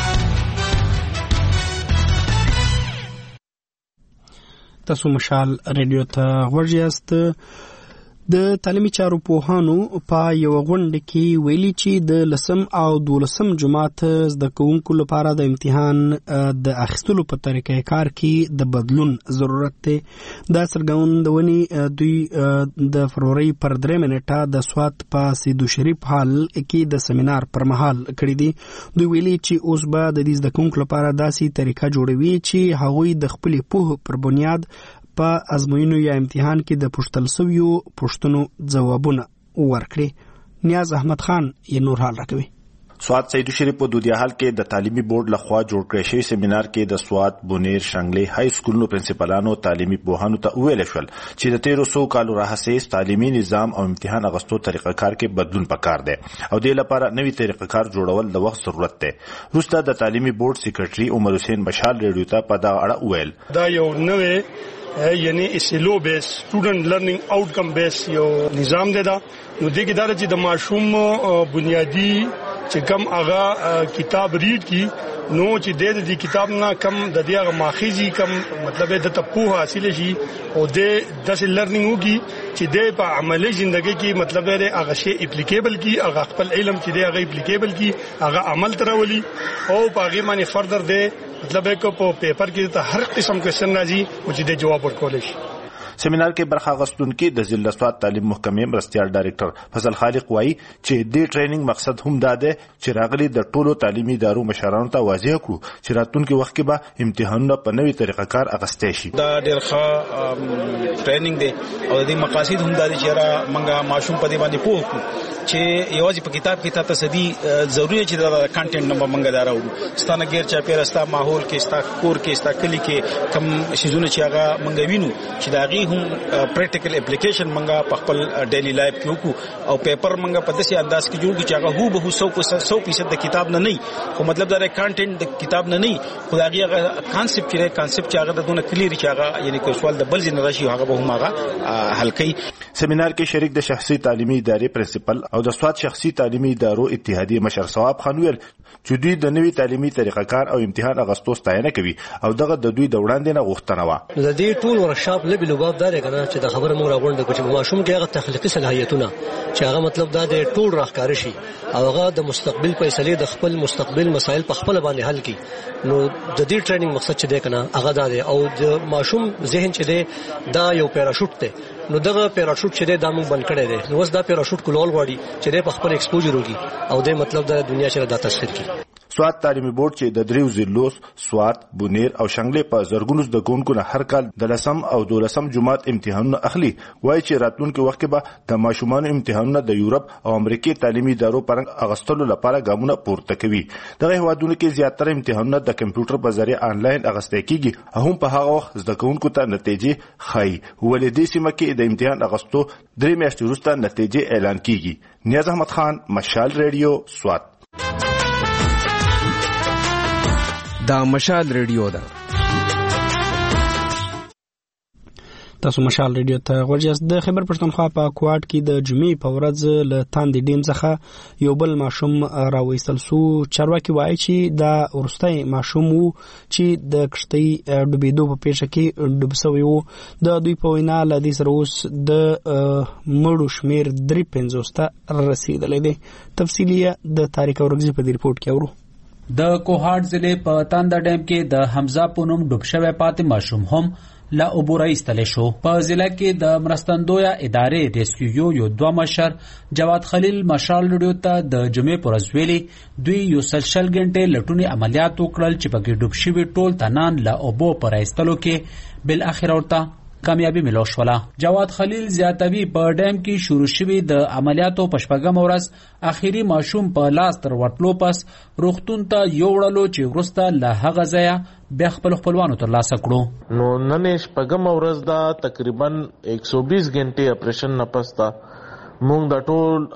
تاسو مشال ریډیو ته ورجاست. د تعلیمي چارو پوهانو په یو غونډه کې ویلي چې د لسم او دولسم جماعت زده کوونکو لپاره د امتحان د اخیستلو په طریقې کار کې د بدلون ضرورت دی. دا څرګندونې دوی د فروری پر درې منټه د سوات په سیدو شریف حال کې د سیمینار پر مهال کړی دي. دوی ویلي چې اوس به د دې زده کوونکو لپاره داسې طریقه جوړوي چې هغوی د خپلې پوهې پر بنیاد په ازموینو یا امتحان کې د پوښتل شویو پوښتنو ځوابونه ورکړي. نیاز احمد خان یې نور حال راکوي. سوات سیدو شریف په دودیا حال کې د تعلیمي بورډ لخوا جوړ کړی شوی سیمینار کې د سوات بونیر شنګلې های سکولونو پرنسپلانو تعلیمي پوهانو ته ویل شول چې د تیرو سو کالو راهیسې تعلیمي نظام او امتحان اغستو طریقه کار کې بدلون پکار دی او د لپاره نوی طریقه کار جوړول د وخت ضرورت دی. وروسته د تعلیمي بورډ سیکریټري عمر حسین مشال ریډیو ته په دا اړه ویل دا یو نوې یعنی اسلو بیس سټوډنټ لرنینګ آوټکم بیس یو نظام دی. دا نو دغه اداره چې د ماشوم بنیادی چې کم هغه کتاب ریډ کی نو چې د دې کتاب نه کم د دې هغه ماخذي کم مطلب د تپوه حاصل شي او د داسې لرنینګ وکي چې د په عملی ژوندۍ کې مطلب د هغه شی اپلیکیبل کی هغه خپل علم چې د هغه اپلیکیبل کی هغه عمل ترولي او په هغه باندې فردر د مطلب کو په پیپر کې ته هر قسم کوېشن راځي او چې د جواب ورکول شي. سیمینار کې برخه اخیستونکو د ضلع سوات تعلیم محکمې مرستیال ډایریکټر فضل خالق وایي چې د ټریننګ مقصد هم دا دی چې راغلي د ټولو تعلیمي ادارو مشرانو ته واضح کړو چې راتلونکي وخت کې به امتحانونه په نوې طریقه کار اغستې شي. دا ډېر ښه ټریننګ دی او د مقاصد هم دا دي چې را منګه ماشوم په دې باندې پوه کړو چې یوازې په کتاب کې تاسو سدي ضروري چې دا کانټینټ نمبر منګه دارو ستانه غیر چا پیر استا ماحول کې استا کور کې استا کلی کې کم شیزونه چې هغه منګه وینو چې دا غي هم پریکټیکل اپلیکیشن منګه په خپل ډیلی لایف کې وکړو او پیپر منګه په داسې انداز کې جوړ کړي چې هغه هو به سو فیصد د کتاب نه نه خو مطلب دا کانټینټ د کتاب نه نه خو دا هغه کانسپټ کې کانسپټ چې هغه دونه کلیر چې هغه یعنی کوم سوال د بل ځای راشي هغه به هم هغه حل کوي. سیمینار کې شریک د شخصي تعلیمي ادارې پرنسپل او د سوات شخصي تعلیمي ادارو اتحادیه مشر ثواب خان ویل چې دوی د نوي تعلیمي طریقه کار او امتحان اغستو ستاینه کوي او دغه د دوی د وړاندې نه غوښتنه و. د دې ټول ورکشاپ لبي لوباب دار کنه چې د خبره موږ راغونډه کوم ماشوم کې هغه تخلیقي صلاحیتونه چې هغه مطلب دا د ټول راخکار شي او هغه د مستقبل فیصله د خپل مستقبل مسایل په خپل باندې حل کړي. نو د دې ټریننګ مقصد چې دی کنه هغه دا دی او د ماشوم ذهن چې دی دا یو پیراشوټ دی. نو دغه پیراشوټ چې دی دا موږ بند کړی دی. نو اوس دا پیراشوټ کولول غواړي چې دی په خپل ایکسپوجر وږي او د مطلب د دنیا چې دا تصویر کړي. سوات تعلیمي بورډ چې د دریو ضلعو سوات بونیر او شنګلې په زرګونو زده کوونکو نه هر کال د لسم او دولسم جماعت امتحانونه اخلي وایي چې راتلونکي وخت کې به د ماشومانو امتحانونه د یورپ او امریکای تعلیمي ادارو پرنګ اغستلو لپاره ګامونه پورته کوي. دغه هیوادونو کې زیاتره امتحانونه د کمپیوټر په ذریعه آنلاین اغستل کیږي او هم په هغه وخت زده کوونکو ته نتیجې ښایي ولې دې سیمه کې د امتحان اغستو درې میاشتې وروسته نتیجې اعلان کیږي. نیاز احمد خان مشال ریډیو سوات. دا مشال ریډیو ده. تاسو مشال ریډیو ته ورجاست. د خیبر پښتونخوا په کوټ کې د جمعې په ورځ له تاندې ډیم څخه یو بل ماشوم راوېستل سو. چارواکي وایي چې دا ورستۍ ماشوم وو چې د کشتۍ ډوبېدو په پیښه کې ډوب شوی وو. د دوی په وینا له دې سره اوس د مړو شمیر درې پنځوس ته رسیدلی دی. تفصیلي د تاریخ اورګزي په دې رپورټ کې اورو. د کوهاټ ضلع په تاندا ډیم کې د حمزه په نوم ډوب شوی پاتې ماشوم هم لا عبور ایستل شو. په ضلع کې د مرستندویا ادارې ریسکیو یو دوه مشر جواد خلیل مشال ریډیو ته د جمعې پر ورځ ویلي دوی یو سلشل غنټه لټونی عملیات وکړل چې په کې ډوب شوی ټول تنان لا عبو پر ایستلو کې بل اخر ورته کامیابی ملو شوله. جواد خلیل زیاتوی په ډیم کې شروع شوی د عملیاتو په شپږم ورځ اخیری ماشوم په لاس تر ورتلو پس روغتون ته یو وړلو چې ورسته له هغه ځایه بیا خپل خپلوانو ترلاسه کړو. نو نن شپږم ورځ دا تقریبا ایک سو بیس غنټې اپریشن نه پس تا مونږ د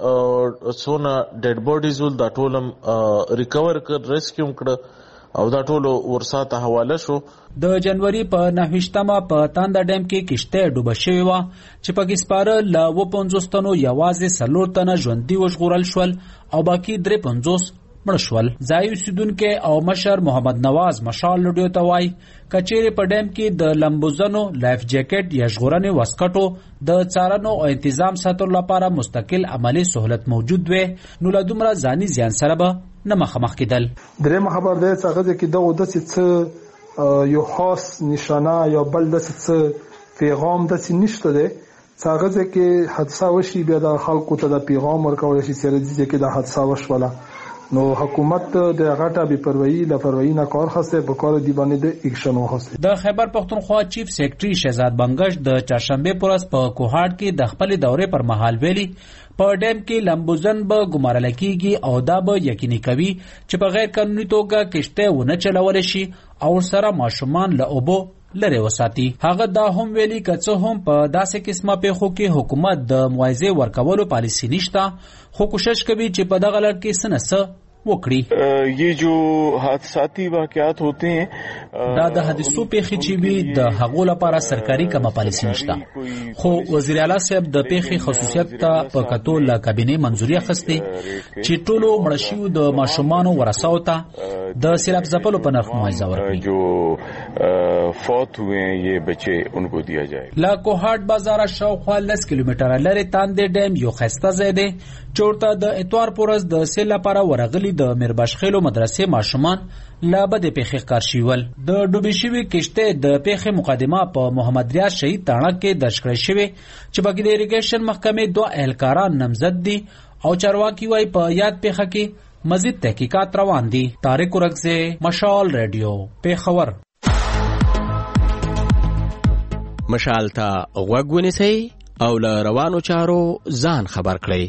ټول سونه ډیډ باډیز ول د ټول ریکور کړ ریسکیو کړ او دا ټول ورساته حواله شو. د جنوري په نهویشتمه په تاندا ډیم کې کشته ډوبه شوې وه چې پکې سپاره له اوه پنځوس تنو یوازې څلور تنه ژوندي وژغورل شول او باقي درې پنځوس مړه شول. ځایي اوسیدونکي او مشر محمد نواز مشال ریډیو ته وایي که چیرې په ډیم کې د لمبوزنو لایف جاکټ یا ژغورنې واسکټو د څارنو او انتظام ساتلو لپاره مستقل عملی سهولت موجود وي نو له دومره ځاني زیان سره به نه مخامخ کېدل. درېیمه خبر دی چې هغه کې دغه داسې څه یو خاص نشانه یا بل داسې څه پیغام داسې نشته دی چې هغه کې حادثه وشي بیا د خلکو ته د پیغام ورکول شي چې راځي چې د حادثه وشوله. نو حکومت د غټه بې پروايي لا پروايي نه کار خاصه په کار دی باندې د اکشن وخاصه. د خیبر پښتونخوا چیف سیکریټري شهزاد بنگش د چهارشنبه پر ورځ په کوهاټ کې د خپل دورې پر مهال ویلي په ډیم کې لمبوزن به ګمارل کیږي او دا به یقیني کوي چې په غیر قانوني توګه کشته ونه چلول شي او سره ماشومان له اوبو لره وساتي. هغه دا هم ویلي که څه هم په داسې قسمه پیښو کې حکومت د موایزه ورکولو پالیسی نشته خو کوشش کوي چې په دغه لړ کې سنسه وکړي. یہ جو حادثاتی واقعات ہوتے ہیں دا د حادثو پیښې چې وي د هغو لپاره سرکاري کومه پالیسی نشته خو وزیر اعلی صاحب د پیښې خصوصیت ته په کتو له کابینې منځوري اخیستې چې ټولو مړه شویو د ماشومانو ورثاو ته د سیلاب ځپلو په نرخ معاوضه ورکړي. جو فوت ہوئے ہیں یہ بچے ان کو دیا جائے. له کوهاټ بازار شاوخوا لس کیلومتره لرې تاندې ډیم یو ښایسته ځای دی چې ورته د اتوار په ورځ د سیل لپاره ورغلي د میرباشخیلو مدرسې ماشومان له بدې پیښې ښکار شول. د ډوبې شوې کشتۍ د پیښې مقدمه په محمد ریاض شهید تاڼه کې درج کړې شوې چې پکې د اریګیشن محکمې دوه اهلکاران نامزد دي او چارواکي وایي په یاد پیښه کې مزید تحقیقات روان دي. طارق ورکزی مشال ریډیو پیښور. مشال ته غوږ ونیسئ او له روانو چارو ځان خبر کړئ.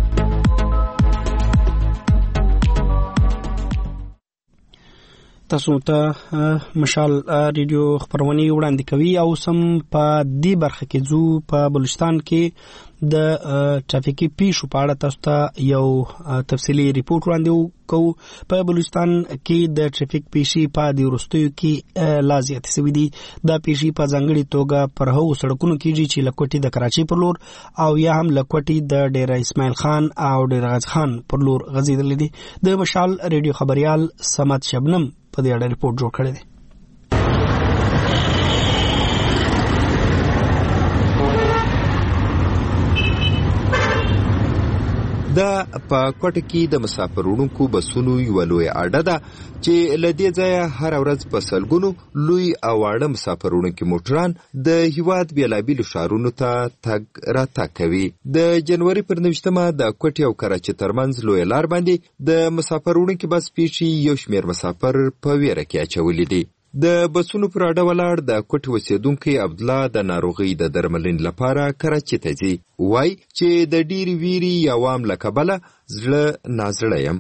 تاسو ته مشال ریډیو خبرونه وړاندې کوي او سم په دې برخه کې ځو. په بلوچستان کې د ټرافیکي پیښو په اړه تاسو ته یو تفصیلي ریپورت وړاندې کوو. په بلوچستان کې د ټرافیک پیښې په دې وروستیو کې لا زیاتې شوې دي. دا پیښې په ځانګړې توګه پر هغو سړکونو کېږي چې له کوټې د کراچۍ پر لور او یا هم له کوټې د ډیره اسماعیل خان او ډیره غازي خان پر لور غځېدلې دي. د مشال ریډیو خبريال سمت شبنم په دې اړه ریپورت جوړ کړی دی. دا په کوټه کې د مسافرونکو بسونو یو لوی اډه ده چې لدې ځای هر ورځ په سلګونو لوی او اړه مسافرونکو موټران د هیواد بیلابیلو ښارونو ته تګ راتګ کوي. د جنوري پر نوشتمه د کوټې او کراچۍ ترمنځ لوی لار باندې د مسافرونکو بس پیښې یو شمېر مسافر په ویره کې اچولي دي. د بسونو پر اډه ولاړ د کوټې اوسیدونکی عبدالله د ناروغۍ د درملنې لپاره کراچۍ ته ځي. وایي چې د ډېرې ویرې یا وام له کبله زړه نازړه یم.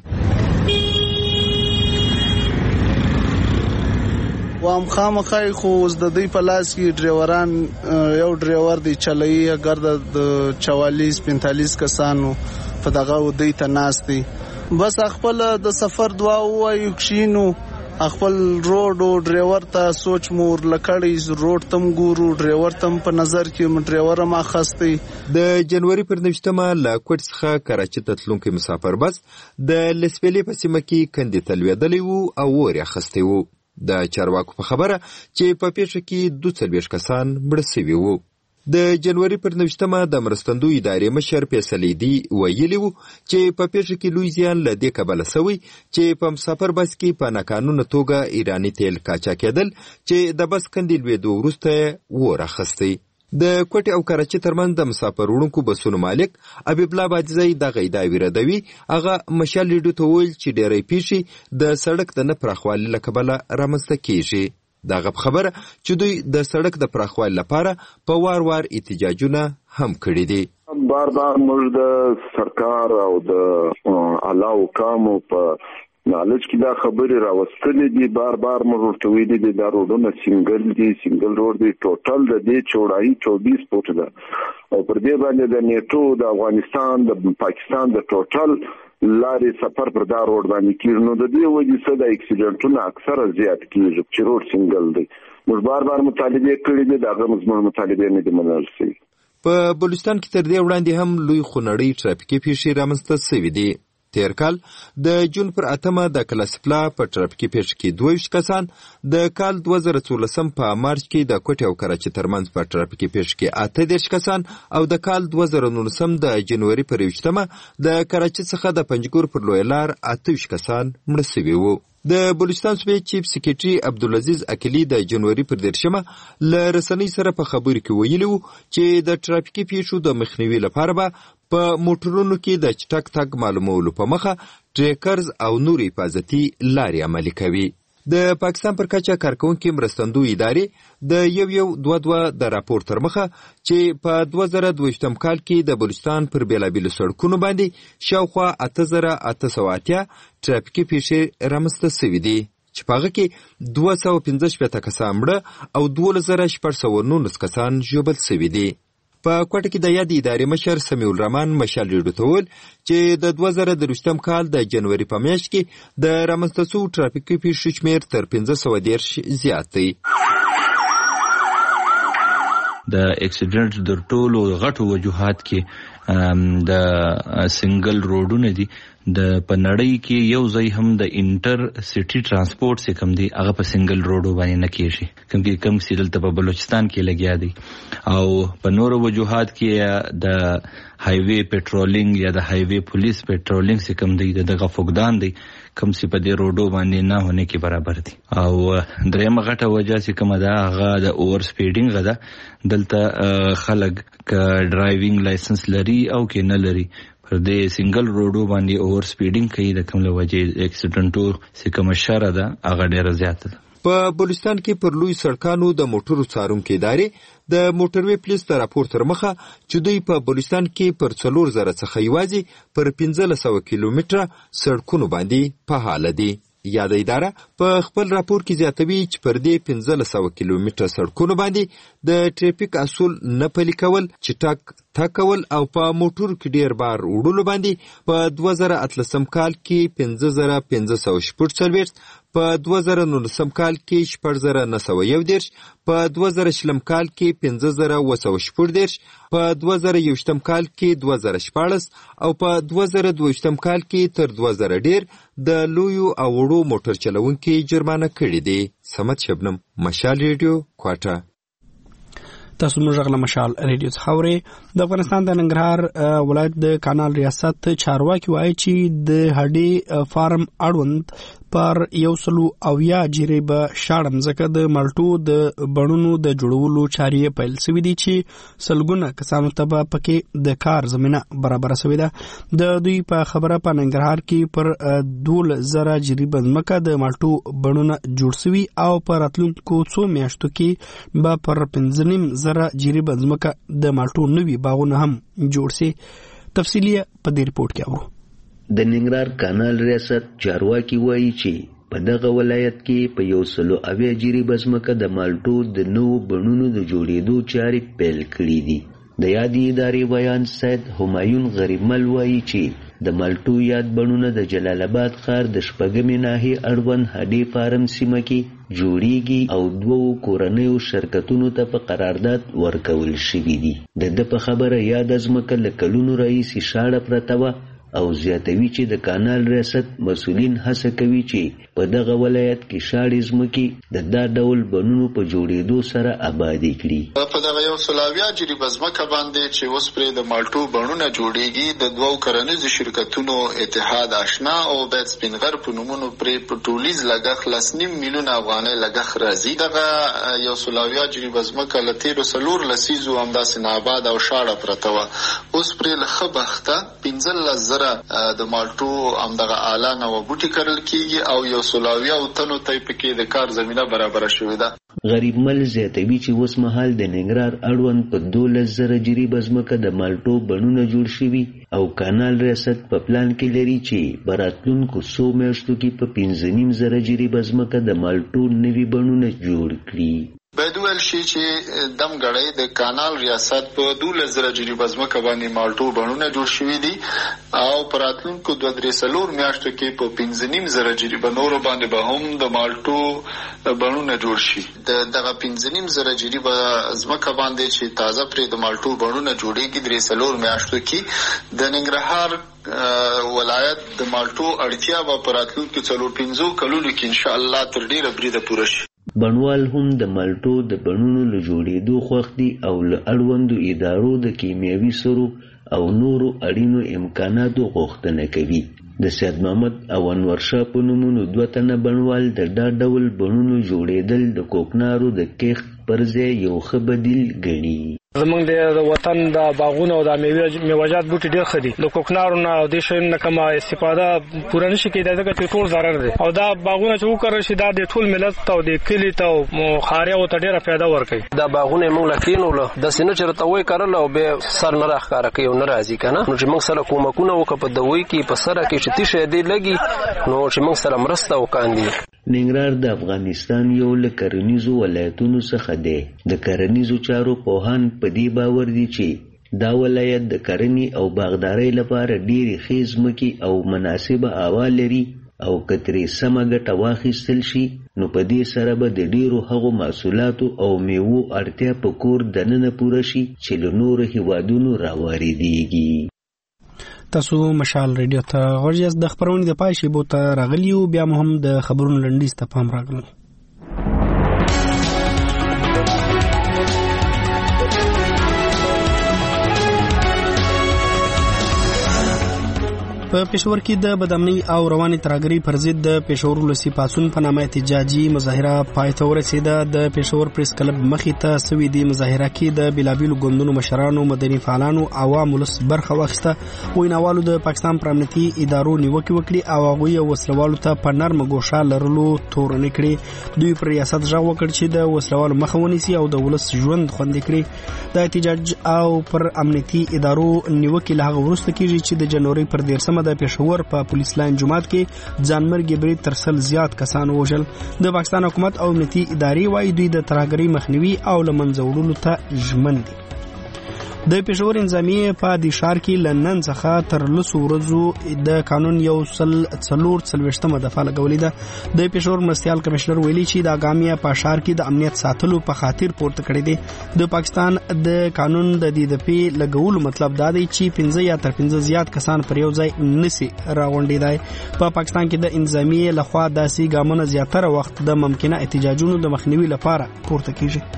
وام خامخای خو د دوی په لاس کې ډریوران یو ډریور دی چلایي اگر د چوالیس پنځالیس کسانو په دغه دوی ته ناست دي. بس خپل د سفر دعا وایو کښینو خپل روډ او ډرایور ته سوچ مور لکړی روډ تم ګورو ډرایور تم په نظر کې ډرایور ما خستي. د جنوري پر نوشتمه له کوټ څخه کراچي ته تلونکي مسافر بس د لسپېلې په سیمه کې کندې ته لوېدلی وو او اور یې اخیستی وو. د چارواکو په خبره چې په پیښه کې دوه څلوېښت کسان مړه سوي وو. د جنوري پر نوشتمه د مرستندو ادارې مشر فیصل ایدي ویلي وو چې په پیښه کې لوی زیان له دې کبله سوی چې په مسافر بس کې په ناقانونه توګه ایراني تیل قاچاق کېدل چې د بس کندې لوېدو وروسته اور اخیستی. د کوټې او کراچي ترمنځ د مسافر وړونکو بسونو مالک حبیب الله بادزی دغه ادعا ردوي. هغه مشال ریډیو ته ویل چې ډېری پیښې د سړک د نه پراخوالي له کبله رامنځته کېږي. دغه خبره چې دوی د سړک د پراخوالي لپاره په وار وار احتجاجونه هم کړي دي. بار بار موږ د سرکار او د اعلی حکامو په نالج کې دا خبرې راوستلې دي. بار بار موږ ورته ویلي دي دا روډونه سنگل دي سنگل روډ دي. ټوټل د دې چوړایي چوبیس فوټ ده او پر دې باندې د نیټو د افغانستان د پاکستان د ټوټل لارې سفر پر دا روډ باندې کیږي. نو د دې وجې څه د اکسیډنټونو اکثره زیات کیږي چې روډ سنگل دی. موږ بار بار مطالبه کړې دي دا زموږ مطالبه نه دي منل شوي. په بلوچستان کې تر دې وړاندې هم لوی خونړۍ ټرافیکي پیښې رامنځته شوې دي. تیر کال د جون پر اتمه د کلاسپلا په ټرافیکي پیښه کې دوه ویشت کسان، د کال دوه زره څوارلسم په مارچ کې د کوټې او کراچي ترمنځ په ټرافیکي پیښه کې اته دېرش کسان او د کال دوه زره نولسم د جنوري پر یوویشتمه د کراچي څخه د پنجګور پر لویه لار اته ویشت کسان مړه سوي وو. د بلوچستان صوبې چیف سکریټري عبدالعزیز اکلي د جنوري پر دیرشمه له رسنۍ سره په خبرو کې ویلي وو چې د ټرافیکي پیښو د مخنیوي لپاره به په موټرونو کې د چټک تګ معلومولو په مخه ټریکرز او نور حفاظتي لارې عملي کوي. د پاکستان پر کچه کارکونکي مرستندو ادارې د یو یو دوه دوه د راپور تر مخه چې په دوه زره دوهویشتم کال کې د بلوچستان پر بیلابیلو سړکونو باندې شاوخوا اته زره اته سوه اتیا ټرافیکي پیښې رامنځته سوي دي چې په هغه کې دوه سوه پنځه شپېته کسان مړه او دولس زره شپږ سوه نولس کسان ژوبل سوي دي. په کوټه کې د یاد ادارې مشر سمیع الرحمن مشال ریډیو ته ویل چې د دوه زره درویشتم کال د جنوري په میاشت کې د رامنځته شوو ټرافیکي پیښو شمېر تر پنځه سوه دېرش زیات دی. د اکسیډنټ د ټولو غټو وجوهات کې د سنگل روډونه دي. د په نړۍ کې یو ځای هم د انټر سټي ترانسپورت څخه کم دی هغه په سنگل روډو باندې نه کیږي کوم کې کم سیدل ته په بلوچستان کې لګیا دی او په نورو وجوهات کې د های وی پټرولینګ یا د های وی پولیس پټرولینګ څخه کم دی دغه فقدان دی کم سی په دې روډو باندې نه هونه کې برابر دي. او درېمه غټه وجہ چې کومه ده هغه د اوور سپیډینګ غده دلته خلک ک ډرایوینګ لایسنس لري او کې نه لري پر دې سنگل روډو باندې اوور سپیډینګ کوي د کوم لوجې اکسیډنټو څخه کوم شر ده هغه ډیره زیاته ده. په بلوچستان کې پر لوی سړکانو د موټرو څارونکو ادارې د موټروي پولیس تر راپور تر مخه چې دوی په بلوچستان کې پر څلور زره څخه یوازې پر پنځلس سوه کیلومتره سړکونو باندې په حال دي. یاد اداره په خپل راپور کې زیاتوي چې پر دې پنځلس سوه کیلومتره سړکونو باندې د ټریفیک اصول نه پلي کول، چټک تګ کول او په موټرو کې ډیر بار وړلو باندې په دوه زره اتلسم کال کې پنځه زره پنځه سوه شپږ څلوېښت، په دوه زره نولسم کال کې شپږ زره نه سوه یو دېرش، په دوه زره شلم کال کې پنځه زره اووه سوه شپږ دېرش، په دوه زره یوویشتم کال کې دوه زره شپاړس او په دوه زره دوهویشتم کال کې تر دوه زره ډیر د لویو او وړو موټر چلونکي جرمانه کړي دي. سمت شبنم، مشال ریډیو، کوټه. تاسو موږ غل مشال ریډیو څخه د افغانستان د ننګرهار ولایت د کانال ریاست چارواکي وایي چې د هډې فارم اړوند پر یو سلو اویا جری به شاړم ځکه د مالټو د بڼونو د جوړولو چارې پیل شوې دي چې سلګونه کسانو ته به پکې د کار زمینه برابر شوې ده. د دوی په خبره په ننګرهار کې پر دول زره جری بنځمکه د مالټو بڼونه جوړ شوي او په راتلونکو څو میاشتو کې به پر پنځه نیم زره جری بنځمکه د مالټو نوي باغونه هم جوړ شي. تفصیلی په دې ریپورت کې اورو. د ننګرهار کانال ریاست چارواکي وایي چې په دغه ولایت کې په یو سلو اویا جری بزمکه د مالټو د نوو بڼونو د جوړېدو چارې پیل کړي دي. د یادې ادارې بیان سید همایون غریبمل وایي چې د مالټو یاد بڼونه د جلال آباد ښار د شپږمې ناحیې اړوند هډې فارم سیمه کې جوړیږي او دوو کورنیو شرکتونو ته په قرارداد ورکول شوي دي. د ده په خبره یاده ځمکه له کلونو راهیسې شاړه پرته وه او زیاتوي چې د کانال ریاست مسؤلین هڅه کوي چې په دغه ولایت کې شاړې ځمکې د دا ډول بڼونو په جوړېدو سره آبادي کړي. په دغه یو سلاویا جریبه ځمکه باندې چې اوس پرې د مالټو بڼونه جوړیږي د دوو کرنیزو شرکتونو اتحاد آشنا او بیت سپینغر په نومونو پرې په ټولیز لګښت لس نیم میلیون افغانۍ لګښت راځي. دغه یو سلاویا جریبه ځمکه له تېرو څلور لسیزو همداسې ناآباده او شاړه پرته وه. اوس پرې له ښه بخته پنځلس زره د مالټو همدغه اعلی نوه بوټي کرل کیږي او یو سلاویا او تنو ته پکې د کار زمینه برابره شوې ده. غریب مل زیاتوي چې اوس مهال د ننګرهار اړوند په دولس زره جریبه ځمکه د مالټو بڼونه جوړ شوي او کانال ریاست په پلان کې لري چې په راتلونکو څو میاشتو کې په پنځه نیم زره جریبه ځمکه د مالټو نوي بڼونه جوړ کړي. باید وویل شي چې دم ګړی د کانال ریاست په دولس زره جریبه ځمکه باندې مالټو بڼونه جوړ شوي دي او په راتلونکو دوه درې څلور میاشتو کې په پنځه نیم زره جریبه نورو باندې به هم د مالټو بڼونه جوړ شي. د دغه پنځه نیم زره جریبه ځمکه باندې چې تازه پرې د مالټو بڼونه جوړېږي درې څلور میاشتو کې د ننګرهار ولایت د مالټو اړتیا به په راتلونکو څلور پنځو کلونو کې انشاءالله تر ډېره بریده پوره شي. بڼوال هم د مالټو د بڼونو له جوړېدو خوښ دي او له اړوندو ادارو د کیمیاوي سرو او نورو اړینو امکاناتو غوښتنه کوي. د سید محمد او انور شاه په نومونو دوه تنه بڼوال د دا ډول بڼونو جوړېدل د کوکنارو د کښت پر ځای یو ښه بدیل ګڼي. زمونږ د وطن د باغونو او د میوه‌جات بوټي ډېر ښه دي. د کوکنارو نه او د شیانو نه کومه استفاده پوره نشي کېدای ځکه چې ټول ضرر دی او دا باغونه چې وکرل شي دا د ټول ملت ته او د کلي ته او ښاریانو ته ډېره فایده ورکوي. دا باغونه موږ له کېنولو داسې نه چې راته وایي کرل او بیا سر نه راښکاره کوي او نه راځي که نه نو چې موږ سره کومکونه وکړه په دوی کې په سره کې چې تیښه دې لګي نو چې موږ سره مرسته وکاندي. ننګرهار د افغانستان یو له کرنیزو ولایتونو څخه دی. د کرنیزو چارو پوهان په دې باور دي چې دا ولایت د کرنې او باغدارۍ لپاره ډېرې ښې ځمکې او مناسبه هوا لري او که ترې سمه ګټه واخیستل شي نو په دې سره به د ډېرو هغو محصولاتو او میوو اړتیا په کور دننه پوره شي چې له نورو هیوادونو راواردېږي. تاسو مشال ریډیو ته غوږ یاست. د خبرونې د پای شیبو ته راغلي یو بیا مو هم د خبرونو لنډیز ته پام راغلی. په پېښور کې د بدامنۍ او رواني ترهګرۍ پر ضد د پېښور ولسي پاڅون په نامه احتجاجي مظاهره پای ته ورسېده. د پېښور پریس کلب مخې ته سوي دې مظاهره کې د بېلابېلو ګوندونو مشرانو، مدني فعالانو، عوام ولس برخه واخیسته. ویناوالو د پاکستان پر امنیتي ادارو نیوکې وکړي او هغوی وسلوالو ته په نرمه ګوښه لرلو تورنې کړې. دوی پر ریاست غږ وکړ چې د وسلوالو مخه ونیسي او د ولس ژوند خوندي کړي. د احتجاج او پر امنیتي ادارو نیوکې له هغه وروسته کېږي چې د جنوري پر دیرشمه د پېښور په پولیس لاین جومات کې ځانمرګي برید تر سل زیات کسان ووژل. د پاکستان حکومت او امنیتي ادارې وايي دوی د ترهګرۍ مخنیوي او له منځه وړلو ته ژمن دي. د پېښور انظامیه په دې ښار کې له نن څخه تر لسو ورځو د قانون یو سل څلور څلوېښتمه دفعه لګولې ده. د پېښور مرستیال کمشنر ویلي چې د اګامیه په ښار کې د امنیت ساتلو په خاطر پورته کړی دی. د پاکستان د قانون د دې دفعې لګولو مطلب دا دی چې پنځه یا تر پنځه زیات کسان پر یو ځای نسي راغونډېدای. په پاکستان کې د انظامیه لخوا داسې ګامونه زیاتره وخت د ممکنه احتجاجونو د مخنیوي لپاره پورته کیږي.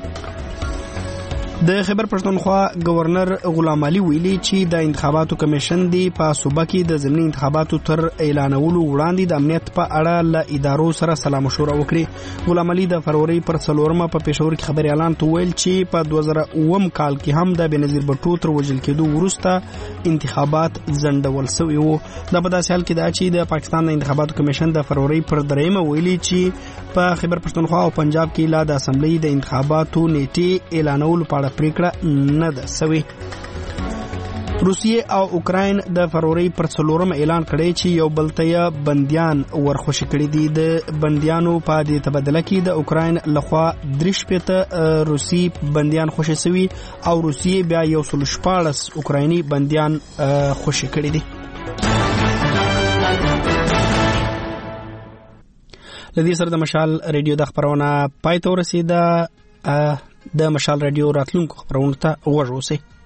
د خیبر پښتونخوا گورنر غلام علي ویلي چې د انتخاباتو کمیشن دی په صوبه کې د ضمني انتخاباتو تر اعلانولو وړاندې د امنیت په اړه له ادارو سره سلا مشوره وکړي. غلام علي د فروری پر څلورمه په پېښور کې خبري اعلان ته ویل چې په دوه زره اووم کال کې هم د بنظیر بټو تر وژل کېدو وروسته انتخابات ځنډول شوي وو. دا په داسې حال کې ده چې د پاکستان د انتخاباتو کمیشن د فروری پر دریمه ویلي چې په خیبر پښتونخوا او پنجاب کې لا د اسمبلی د انتخاباتو نیټې اعلانولو په پریکړه نه ده سوي. روسیه او اوکراین د فروری پر څلورم اعلان کړی چې یو بل ته بنديان ورخوشي کړي دي. د بنديانو په دې تبادله کې د اوکراین لخوا درې شپېته روسي بنديان خوشي شوي او روسیه بیا یو سل شپاړس اوکرایني بنديان خوشي کړي دي. لدې سره د مشال ریډیو د خبرونه پای ته ورسیده. د مشال ریډیو راتلونکو خبرونو ته ورسئ.